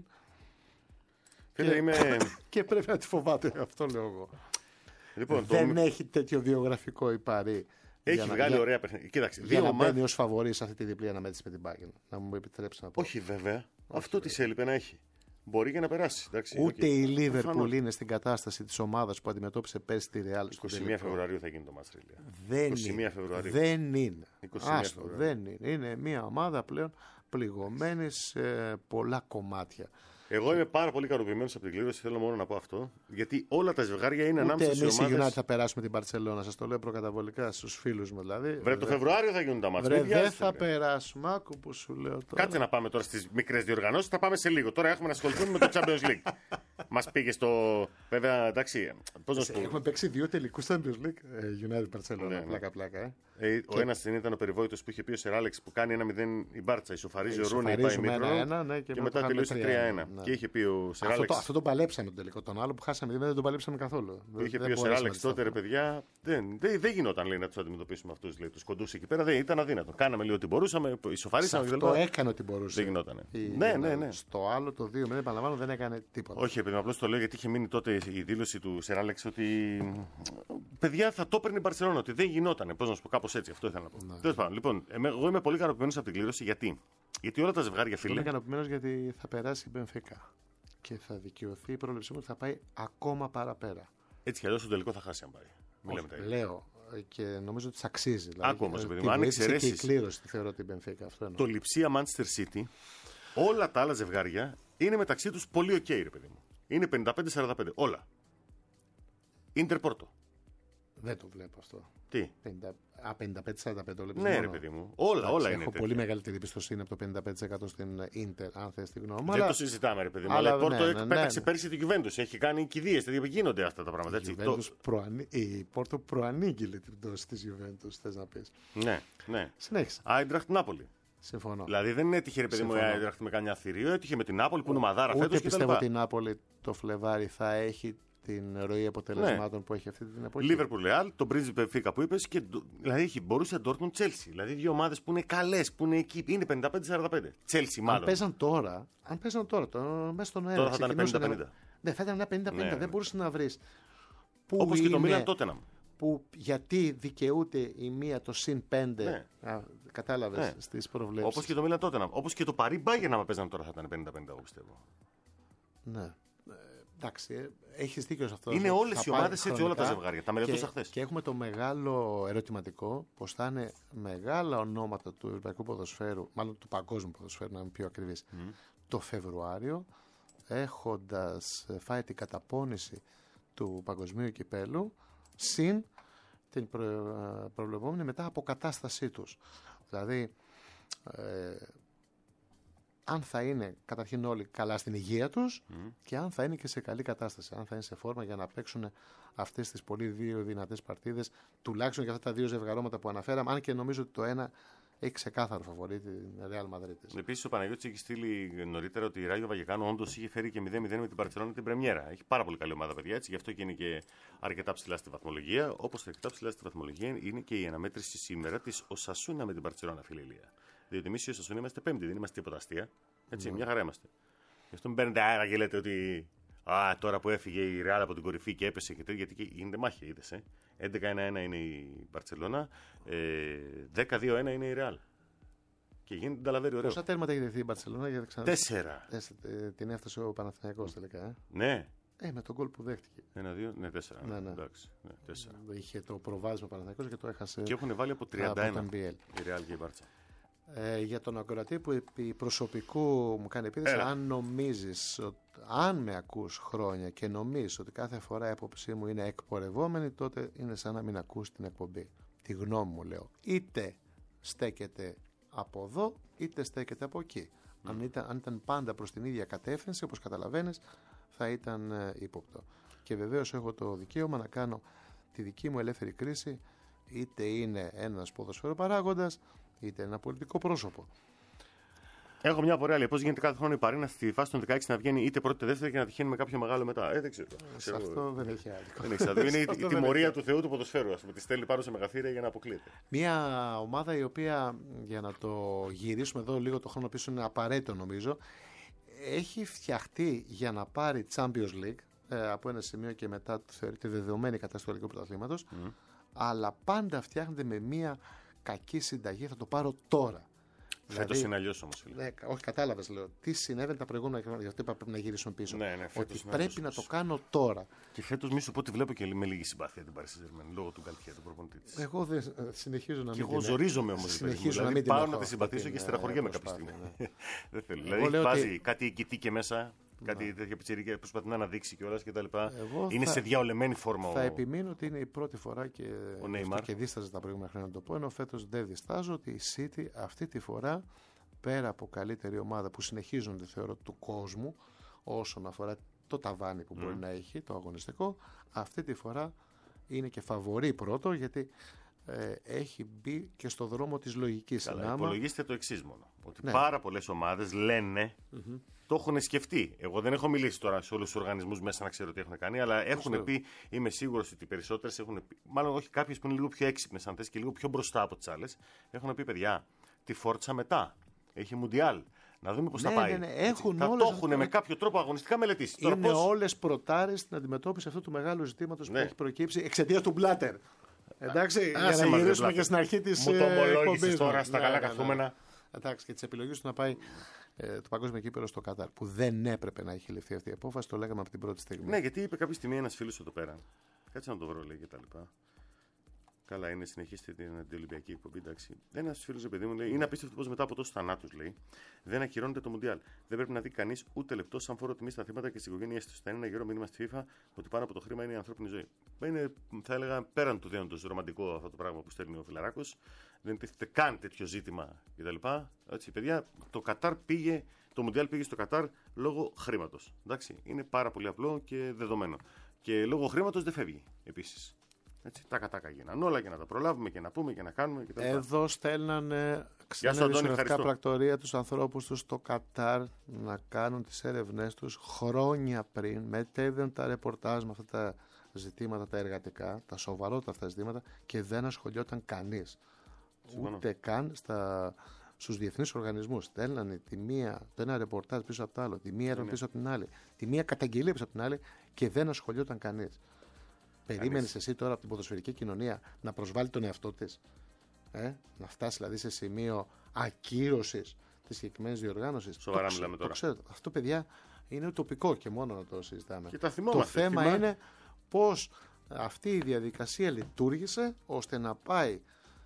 C: Φίλε,
B: και...
C: είμαι...
B: και πρέπει να τη φοβάται, αυτό λέω εγώ.
C: Λοιπόν,
B: δεν
C: το...
B: έχει τέτοιο βιογραφικό η Παρί.
C: Έχει βγάλει
B: για...
C: ωραία παιχνίδια. Κοίταξε,
B: για να μπαίνει ως φαβορί σε αυτή τη διπλή αναμέτρηση με την Bayern. Να μου επιτρέψει να πω.
C: Όχι βέβαια. Όχι, αυτό τη έλειπε να έχει. Μπορεί και να περάσει. Εντάξει,
B: ούτε
C: okay.
B: η Liverpool είναι στην κατάσταση της ομάδας που αντιμετώπισε πέρσι τη Real.
C: είκοσι μία Φεβρουαρίου θα γίνει το Μαστρίλια.
B: Δεν
C: είκοσι μία Φεβρουαρίου.
B: Δεν είναι.
C: Άστο,
B: δεν είναι. Είναι μια ομάδα πλέον πληγωμένη σε πολλά κομμάτια.
C: Εγώ είμαι πάρα πολύ ικανοποιημένος από την κλήρωση, θέλω μόνο να πω αυτό. Γιατί όλα τα ζευγάρια είναι ανάμεσα στις ομάδες.
B: Εμείς οι United θα περάσουμε την Μπαρτσελώνα, σας το λέω προκαταβολικά στους φίλους μου δηλαδή.
C: Βρε, το Φεβρουάριο θα γίνουν τα μάτια.
B: Βρε, δεν θα περάσουμε, άκου που σου λέω τώρα.
C: Κάτσε να πάμε τώρα στις μικρές διοργανώσεις, θα πάμε σε λίγο. Τώρα έχουμε να ασχοληθούμε με το Champions League. Μας πήγε στο. Βέβαια, εντάξει. Πώς να σου πω.
B: Έχουμε παίξει δύο τελικούς Champions League. United Barcelona. Πλάκα-πλάκα. Ε.
C: Ε, ο ένας ήταν ο περιβόητος που είχε πει ο Σεράλεξ που κάνει ένα μηδέν η Μπάρτσα, ισοφαρίζει ο Ρούνι, πάει μήτρο. Ναι, και, και μετά τελείωσε τρία ένα. Ναι. Και είχε πει ο Σεράλεξ.
B: Αυτό, αυτό το παλέψαμε το τελικό. Τον άλλο που χάσαμε δεν το παλέψαμε καθόλου.
C: Είχε πει ο Σεράλεξ τότε, ρε παιδιά, δεν, δεν, δεν γινόταν λέει, να του αντιμετωπίσουμε αυτού του κοντού εκεί πέρα. Δεν ήταν αδύνατο. Κάναμε λίγο ό,τι μπορούσαμε, ισοφαρίσαμε.
B: Αυτό έκανε ό,τι μπορούσε.
C: Δεν γινόταν.
B: Ναι, ναι, ναι. Στο άλλο το δύο, δεν επαναλαμβάνω, δεν έκανε τίποτα.
C: Όχι, επειδή απλώ το λέω γιατί είχε μείνει τότε η δήλωση του Σεράλεξ ότι παιδιά θα το έπαιρνε η Μπαρσελόνα, ότι δεν γινόταν. Πώ να σου πω, κάπω έτσι, αυτό ήθελα να πω. Τέλος πάντων, λοιπόν, εγώ είμαι πολύ ικανοποιημένος από την κλήρωση. Γιατί? Γιατί όλα τα ζευγάρια, φίλε.
B: Είμαι ικανοποιημένος γιατί θα περάσει η Μπενφίκα και θα δικαιωθεί η πρόληψή μου ότι θα πάει ακόμα παραπέρα.
C: Έτσι κι αλλιώς στο τελικό θα χάσει αν πάει.
B: Όχι, λέω και νομίζω ότι της αξίζει. Δηλαδή,
C: άκου όμως, παιδί μου, αν εξαιρέσεις.
B: Και η κλήρωση τη θεωρώ την Μπενφίκα. Αυτό εννοώ.
C: Το Λιψία Manchester City, όλα τα άλλα ζευγάρια είναι μεταξύ τους πολύ ok, ρε παιδί μου. Είναι πενήντα πέντε σαράντα πέντε. Όλα. Ίντερ Πόρτο.
B: Δεν το βλέπω αυτό.
C: Τι?
B: πενήντα, α, πενήντα πέντε σαράντα πέντε το βλέπεις
C: Ναι,
B: μόνο.
C: ρε παιδί μου. Όλα,
B: Εντάξει,
C: όλα
B: έχω
C: είναι.
B: πολύ
C: τέτοια.
B: μεγαλύτερη εμπιστοσύνη από το πενήντα πέντε τοις εκατό στην Ίντερ, αν θες τη γνώμη μου.
C: Δεν
B: Αλλά
C: το συζητάμε, ρε παιδί μου.
B: αλλά
C: Αλλά η Πόρτο
B: ναι, ναι, ναι,
C: πέταξε
B: ναι.
C: πέρυσι την Juventus. Έχει κάνει κηδείες. Δηλαδή γίνονται αυτά τα πράγματα.
B: η,
C: Έτσι.
B: Juventus
C: Το...
B: προανή... η Πόρτο προανήγγειλε την πτώση της Juventus, θες να πεις.
C: Ναι, ναι.
B: Συνέχισε.
C: Άιντραχτ Νάπολη.
B: Συμφωνώ.
C: Δηλαδή δεν έτυχε, ρε παιδί μου, η
B: Συμφωνώ.
C: Άιντραχτ με κανένα θηρίο. Έτυχε με την Νάπολη που είναι ομαδάρα
B: Ούτε
C: φέτος
B: πιστεύω ότι
C: κτλ.
B: η Νάπολη το Φλεβάρι θα έχει την ροή αποτελεσμάτων που έχει αυτή την εποχή.
C: Λίβερπουλ Ρεάλ, τον Πρίζιπε Φίκα που είπες και δηλαδή έχει, μπορούσε Ντόρτμουντ Τσέλσι. Δηλαδή δύο ομάδες που είναι καλές, που είναι εκεί. Είναι πενήντα πέντε σαράντα πέντε. Τσέλσι
B: Αν
C: μάλλον.
B: παίζαν τώρα, αν παίζαν τώρα, το, μέσα στον αέρα.
C: Τώρα θα ήταν
B: ξεκινούσαν
C: πενήντα πενήντα.
B: να- Ναι, θα ήταν ένα πενήντα πενήντα.
C: Ναι,
B: Δεν
C: ναι.
B: μπορούσε να βρει.
C: Όπως και το Μίλαν Τότεναμ.
B: Που γιατί δικαιούται η μία το συν πέντε.
C: Ναι.
B: Α, κατάλαβες
C: Ναι.
B: στις προβλέψεις.
C: Όπως και το Μίλαν Τότεναμ. Όπως και το Παρί Μπάγερν, άμα παίζαν τώρα θα ήταν πενήντα πενήντα, εγώ πιστεύω.
B: Ναι. Ε, εντάξει, ε, έχεις δίκιο σε αυτό.
C: Είναι
B: Θα
C: όλες οι
B: πάει
C: ομάδες έτσι, όλα τα
B: χρονικά.
C: ζευγάρια. Τα μελετούσα
B: Και-
C: χθες.
B: Και έχουμε το μεγάλο ερωτηματικό πως θα είναι μεγάλα ονόματα του ευρωπαϊκού ποδοσφαίρου, μάλλον του παγκόσμιου ποδοσφαίρου, να είμαι πιο ακριβής, το Φεβρουάριο, έχοντας φάει την καταπώνηση του παγκοσμίου κυπέλου, συν την προ- προβλεπόμενη μετά αποκατάστασή τους. Δηλαδή, ε, αν θα είναι καταρχήν όλοι καλά στην υγεία τους και αν θα είναι και σε καλή κατάσταση, αν θα είναι σε φόρμα για να παίξουν αυτές τις πολύ δύο δυνατές παρτίδες, τουλάχιστον για αυτά τα δύο ζευγαρώματα που αναφέραμε, αν και νομίζω ότι το ένα έχει ξεκάθαρο φαβορί την Real Madrid.
C: Επίσης ο Παναγιώτης έχει στείλει νωρίτερα ότι η Ράγιο Βαγεκάνο όντως είχε φέρει και μηδέν μηδέν με την Μπαρτσελόνα την Πρεμιέρα. Έχει πάρα πολύ καλή ομάδα, παιδιά, έτσι, γι' αυτό και είναι και αρκετά ψηλά στη βαθμολογία. Όπως αρκετά ψηλά στη βαθμολογία είναι και η αναμέτρηση σήμερα της Οσασούνα με την Μπαρτσελόνα, φίλε Ηλία. Διότι εμείς οι Οσασούνα είμαστε πέμπτη, δεν είμαστε τίποτα αστεία. Έτσι, μια χαρά είμαστε. Γι' αυτό μην παίρνετε αέρα και λέτε ότι α, τώρα που έφυγε η Ρεάλ από την κορυφή και έπεσε και τέτοια, γιατί και γίνεται μάχη, είδες. Ε. έντεκα ένα ένα είναι η Μπαρτσελόνα, ε, δέκα δύο ένα είναι η Ρεάλ. Και γίνεται ταλαβέρι ωραίο.
B: Πόσα τέρματα έχει δεθεί η Μπαρσελόνα για να ξανα...
C: Τέσσερα.
B: Τέσσερα. Ε, την έφτασε ο Παναθηναϊκός τελικά. Ε.
C: Ναι.
B: ε, με τον γκολ που δέχτηκε.
C: Ένα, δύο, ναι, τέσσερα.
B: Ναι, ναι.
C: Εντάξει, ναι, τέσσερα.
B: Είχε το προβάδισμα ο Παναθηναϊκός και το έχασε.
C: Και έχουν βάλει από τριάντα
B: από
C: ένα
B: τον μπι ελ.
C: η Ρεάλ και η Μπάρτσα.
B: Ε, για τον ακροατή που επί προσωπικού μου κάνει επίθεση,
C: Έλα.
B: αν νομίζεις, ότι, αν με ακούς χρόνια και νομίζεις ότι κάθε φορά η άποψή μου είναι εκπορευόμενη, τότε είναι σαν να μην ακούς την εκπομπή. Τη γνώμη μου λέω. Είτε στέκεται από εδώ, είτε στέκεται από εκεί. Mm. Αν, ήταν, αν ήταν πάντα προς την ίδια κατεύθυνση, όπως καταλαβαίνεις, θα ήταν ε, ύποπτο. Και βεβαίως έχω το δικαίωμα να κάνω τη δική μου ελεύθερη κρίση, είτε είναι ένας ποδοσφαιροπαράγοντας, είτε ένα πολιτικό πρόσωπο.
C: Έχω μια απορία, λέει. Πώς γίνεται κάθε χρόνο η Παρίνα στη φάση των δεκαέξι να βγαίνει είτε πρώτη είτε δεύτερη και να τυχαίνει με κάποιο μεγάλο μετά. Ε, δεν ξέρω.
B: Σε
C: ξέρω.
B: αυτό δεν έχει άδικο.
C: Δεν έχει άδικο. Είναι η,
B: Αυτό
C: η
B: δεν
C: τιμωρία
B: έχει.
C: του Θεού του ποδοσφαίρου. Ας πούμε. Τη στέλνει πάνω σε μεγαθύρια για να αποκλείεται.
B: Μια ομάδα η οποία, για να το γυρίσουμε εδώ λίγο το χρόνο πίσω, είναι απαραίτητο νομίζω, έχει φτιαχτεί για να πάρει Champions League, ε, από ένα σημείο και μετά θεωρείται δεδομένη κατάσταση του ελληνικού πρωταθλήματος, mm. αλλά πάντα φτιάχνεται με μια κακή συνταγή, θα το πάρω τώρα.
C: Φέτος είναι αλλιώς όμως.
B: Ναι, όχι, κατάλαβες, λέω. Τι συνέβαινε τα προηγούμενα χρόνια, γι' αυτό είπα πρέπει να γυρίσουμε πίσω.
C: Ναι, ναι,
B: ότι
C: είναι
B: πρέπει να
C: αλλιώς.
B: το κάνω τώρα.
C: Και φέτος μη σου πω ότι βλέπω και με λίγη συμπάθεια την Paris Saint-Germain λόγω του Γκαλτιέ, του προπονητή της.
B: Εγώ δεν συνεχίζω να
C: Και
B: μην
C: εγώ
B: την-
C: ζορίζομαι όμως.
B: συνεχίζω
C: δηλαδή,
B: να μην την
C: πάω
B: έχω
C: να τη συμπαθήσω
B: αυτή
C: και
B: την,
C: στεναχωριέμαι
B: ε,
C: κάποια
B: προσπάθεια,
C: στιγμή.
B: ναι.
C: Δεν θέλω.
B: Εγώ
C: Δηλαδή
B: λέω
C: βάζει
B: ότι-
C: κάτι οικητή και μέσα, κάτι τέτοια πιτσιρίκια προσπαθεί να αναδείξει κιόλας κτλ.
B: Εγώ
C: Είναι
B: θα-
C: σε διαολεμένη φόρμα.
B: Θα
C: ο-
B: επιμείνω ότι είναι η πρώτη φορά και,
C: Ο Neymar.
B: και δίσταζα τα προηγούμενα χρόνια να το πω, ενώ φέτος δεν διστάζω ότι η City αυτή τη φορά, πέρα από καλύτερη ομάδα που συνεχίζονται θεωρώ του κόσμου όσον αφορά το ταβάνι που μπορεί να έχει, το αγωνιστικό, αυτή τη φορά είναι και φαβορί πρώτο, γιατί ε, έχει μπει και στο δρόμο της λογικής.
C: Καλά,
B: Ανάμα-
C: υπολογίστε το εξής μόνο. Ότι
B: Ναι.
C: πάρα πολλές ομάδες λένε, το έχουν σκεφτεί. Εγώ δεν έχω μιλήσει τώρα σε όλους τους οργανισμούς μέσα να ξέρω τι έχουν κάνει, αλλά έχουν
B: ξέρω.
C: πει, είμαι σίγουρος ότι οι περισσότερες έχουν πει, μάλλον όχι κάποιες που είναι λίγο πιο έξυπνες αν θες και λίγο πιο μπροστά από τις άλλες, έχουν πει παιδιά, τη Φόρτσα μετά. Έχει Μουντιάλ. Να δούμε πώς
B: Ναι,
C: θα πάει.
B: ναι, ναι,
C: Έτσι.
B: έχουν
C: θα
B: όλες
C: το έχουν
B: αυτές-
C: με κάποιο τρόπο αγωνιστικά μελετήσει. Τώρα
B: Είναι
C: πώς-
B: όλες προτάρες στην αντιμετώπιση αυτού του μεγάλου ζητήματος
C: Ναι.
B: που έχει προκύψει εξαιτίας του Μπλάτερ. Εντάξει, για
C: άσε
B: να
C: μας, ρε
B: γυρίσουμε
C: Μπλάτερ.
B: και στην αρχή της
C: Μου το
B: ε,
C: ομολόγησες
B: εκπομπής
C: τώρα
B: μας.
C: στα
B: Ναι,
C: καλά
B: ναι, ναι.
C: καθούμενα.
B: Εντάξει, και τις επιλογές του να πάει ε, το παγκόσμιο κύπελλο στο Κατάρ, που δεν έπρεπε να έχει ληφθεί αυτή η απόφαση, το λέγαμε από την πρώτη στιγμή.
C: Ναι, γιατί είπε κάποια στιγμή ένας φίλος εδώ πέρα. Κάτσε να το βρω, λέει και τα λοιπά. Καλά, είναι, συνεχίστε την αντιολυμπιακή εκπομπή. Εντάξει. Ένα φίλο, παιδί μου, λέει: είναι απίστευτο πως μετά από τόσους θανάτους, λέει, δεν ακυρώνεται το Μουντιάλ. Δεν πρέπει να δει κανείς ούτε λεπτό σαν φόρο τιμή στα θύματα και στις οικογένειές του. Θα είναι ένα γερό μήνυμα στη FIFA ότι πάνω από το χρήμα είναι η ανθρώπινη ζωή. Είναι, θα έλεγα, πέραν του δέοντος ρομαντικό αυτό το πράγμα που στέλνει ο Φιλαράκος. Δεν τίθεται καν τέτοιο ζήτημα κτλ. Έτσι, παιδιά, το Κατάρ πήγε, το Μουντιάλ πήγε στο Κατάρ λόγω χρήματος. Εντάξει, είναι πάρα πολύ απλό και δεδομένο. Και λόγω χρήματος δεν φεύγει επίσης. Έτσι, τα κατάκα γίνανε όλα και να τα προλάβουμε και να πούμε και να κάνουμε κτλ.
B: Εδώ στέλνανε ξένα δημοσιογραφικά πρακτορία τους ανθρώπους τους στο Κατάρ να κάνουν τις έρευνές τους χρόνια πριν. Μετέδαν τα ρεπορτάζ με αυτά τα ζητήματα, τα εργατικά, τα σοβαρότερα αυτά ζητήματα και δεν ασχολιόταν κανείς. Ούτε καν στα, στους διεθνείς οργανισμούς. Στέλνανε τη μία, το ένα ρεπορτάζ πίσω από το άλλο, τη μία έρευνα πίσω από την άλλη, τη μία καταγγελία πίσω από την άλλη και δεν ασχολιόταν κανείς. Περίμενες εσύ τώρα από την ποδοσφαιρική κοινωνία να προσβάλλει τον εαυτό της, ε? να φτάσει δηλαδή σε σημείο ακύρωσης της συγκεκριμένης διοργάνωσης?
C: Σοβαρά μιλάμε τώρα.
B: Το ξέρω. Αυτό, παιδιά, είναι ουτοπικό και μόνο να το συζητάμε.
C: Και τα θυμόμαστε,
B: το θέμα
C: θυμά...
B: είναι πώς αυτή η διαδικασία λειτουργήσε ώστε να πάει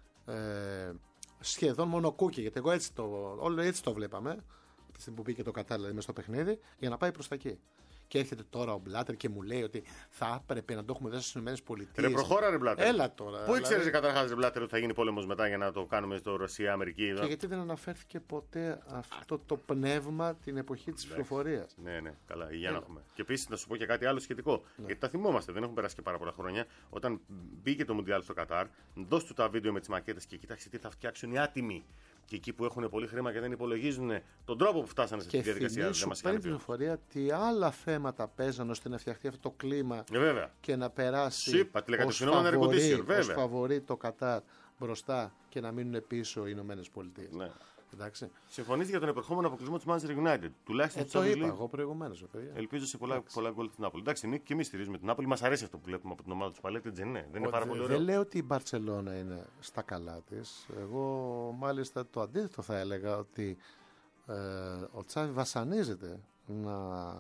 B: ε, σχεδόν μόνο κούκι, γιατί εγώ έτσι το, όλο έτσι το βλέπαμε, τη στιγμή που πήγε το Κατάρ δηλαδή, μέσα στο παιχνίδι, για να πάει προς τα εκεί. Και έρχεται τώρα ο Μπλάτερ και μου λέει ότι θα έπρεπε να το έχουμε δώσει στις ΗΠΑ.
C: Ρε προχώρα, ρε Μπλάτερ.
B: Έλα τώρα.
C: Πού ήξερε δηλαδή... καταρχάς, ρε Μπλάτερ, ότι θα γίνει πόλεμος μετά για να το κάνουμε στο Ρωσία-Αμερική? Εδώ.
B: Και γιατί δεν αναφέρθηκε ποτέ αυτό το πνεύμα την εποχή της ψηφοφορίας?
C: Ναι, ναι, καλά, για να έχουμε. Και επίσης να σου πω και κάτι άλλο σχετικό. Ναι. Γιατί τα θυμόμαστε, δεν έχουν περάσει και πάρα πολλά χρόνια. Όταν μπήκε το Μουντιάλ στο Κατάρ, δώσ' του τα βίντεο με τις μακέτες και κοιτάξτε τι θα φτιάξουν οι άτιμοι. Και εκεί που έχουν πολύ χρήμα και δεν υπολογίζουν τον τρόπο που φτάσανε σε αυτή τη διαδικασία.
B: Και θυμίσου πριν την πληροφορία τι άλλα θέματα παίζαν ώστε να φτιαχτεί αυτό το κλίμα
C: ε,
B: και να περάσει
C: Σύπα,
B: ως φαβορί, ως φαβορί το Κατάρ μπροστά και να μείνουν πίσω οι Ηνωμένες Πολιτείες. Ναι.
C: Συμφωνείτε για τον επερχόμενο αποκλεισμό της Manchester United. Τουλάχιστον
B: ε, το είπα εγώ προηγουμένως.
C: Ελπίζω σε πολλά, πολλά γκολ της Νάπολη. Εντάξει, και εμείς στηρίζουμε την Νάπολη. Μας αρέσει αυτό που βλέπουμε από την ομάδα του Παλέτη. Δεν είναι, δεν είναι πάρα πολύ ωραίο.
B: Δεν λέω ότι η Μπαρτσελόνα είναι στα καλά της. Εγώ μάλιστα το αντίθετο θα έλεγα ότι ε, ο Τσάβι βασανίζεται να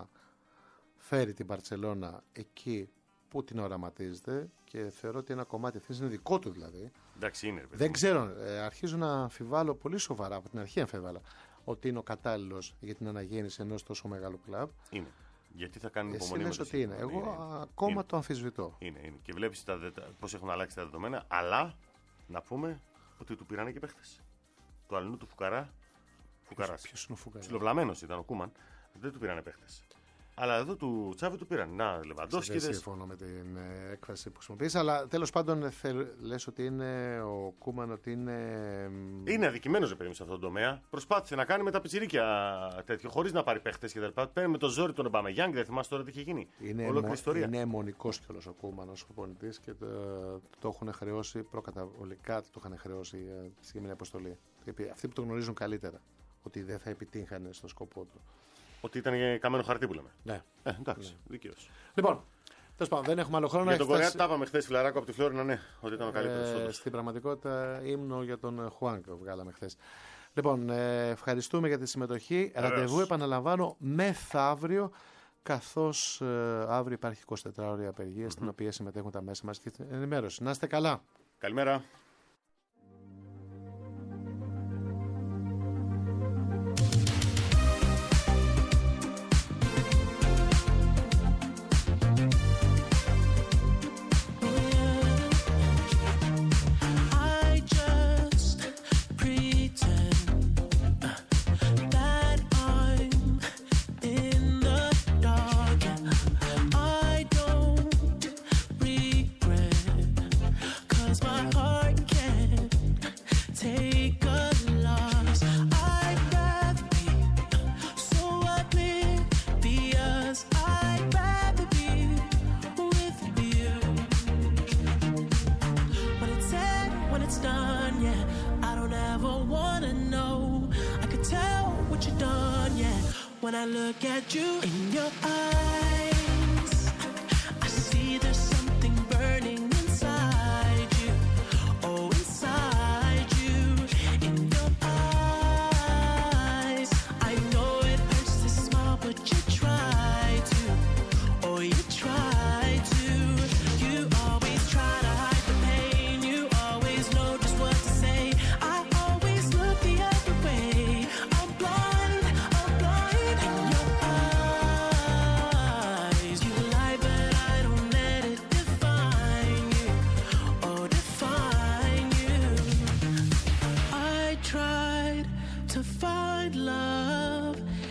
B: φέρει την Μπαρτσελόνα εκεί που την οραματίζεται και θεωρώ ότι ένα κομμάτι ευθύνης είναι δικό του δηλαδή.
C: Εντάξει, είναι,
B: δεν ξέρω, ε, αρχίζω να αμφιβάλλω πολύ σοβαρά, από την αρχή αμφιβάλλα, ότι είναι ο κατάλληλος για την αναγέννηση ενός τόσο μεγάλου κλαμπ.
C: Είναι. Γιατί θα κάνει
B: Εσύ
C: υπομονή
B: λες
C: με
B: ότι είναι. Εγώ
C: είναι.
B: ακόμα
C: είναι.
B: το αμφισβητώ.
C: Είναι, είναι. Και βλέπεις πώς έχουν αλλάξει τα δεδομένα, αλλά να πούμε ότι του πήρανε και παίχτες. Το αλλού του Φουκαρά. Φουκαράς.
B: Ποιος είναι ο Φουκαράς?
C: Συλλοβλαμένος ήταν ο Κούμαν. Δεν του πήρανε παίχτες. Αλλά εδώ του Τσάβη του πήραν. Να, Λεβαντόφσκι.
B: Δεν συμφωνώ με την ε, έκφραση που χρησιμοποιείς, αλλά τέλος πάντων θέλ, λες ότι είναι ο Κούμαν, ότι είναι.
C: Είναι αδικημένος, ρε παιδί μου, σε αυτόν τον τομέα. Προσπάθησε να κάνει με τα πιτσιρίκια τέτοιο, χωρίς να πάρει παίχτες κτλ. Παίρνει με το ζόρι τον Ομπαμεγιάνγκ, δεν θυμάσαι τώρα τι είχε γίνει.
B: Είναι, εμο, είναι αιμονικός κιόλας ο Κούμαν ως προπονητής και το, το έχουν χρεώσει προκαταβολικά, το είχαν χρεώσει τη συγκεκριμένη αποστολή. Αυτοί που το γνωρίζουν καλύτερα, ότι δεν θα επιτύχανε στο σκοπό του.
C: Ότι ήταν καμένο χαρτί που λέμε.
B: Ναι.
C: Ε, εντάξει, ναι. Δικαίως.
B: Λοιπόν, τέλος πάντων, δεν έχουμε άλλο χρόνο.
C: Για τον Κορέα τα είπαμε χθες, Φιλαράκο, από τη Φλόρινα, ναι, ότι ήταν ο καλύτερος.
B: Ε, στην πραγματικότητα, ύμνο για τον Χουάνκ βγάλαμε χθες. Λοιπόν, ε, ευχαριστούμε για τη συμμετοχή. Βεβαίως. Ραντεβού, επαναλαμβάνω, μεθαύριο, καθώς ε, αύριο υπάρχει εικοσιτετράωρη απεργία, mm-hmm. στην οποία συμμετέχουν τα μέσα μας και την ενημέρωση. Να είστε καλά.
C: Καλημέρα.
D: When I look at you in your eyes, I see there's something burning inside you. Oh, inside you, in your eyes. I know it hurts to smile, but you try to. Oh, you try to. You always try to hide the pain. You always know just what to say. I always look the other way. I'm blind, I'm blind. In your eyes, you lie, but I don't let it find love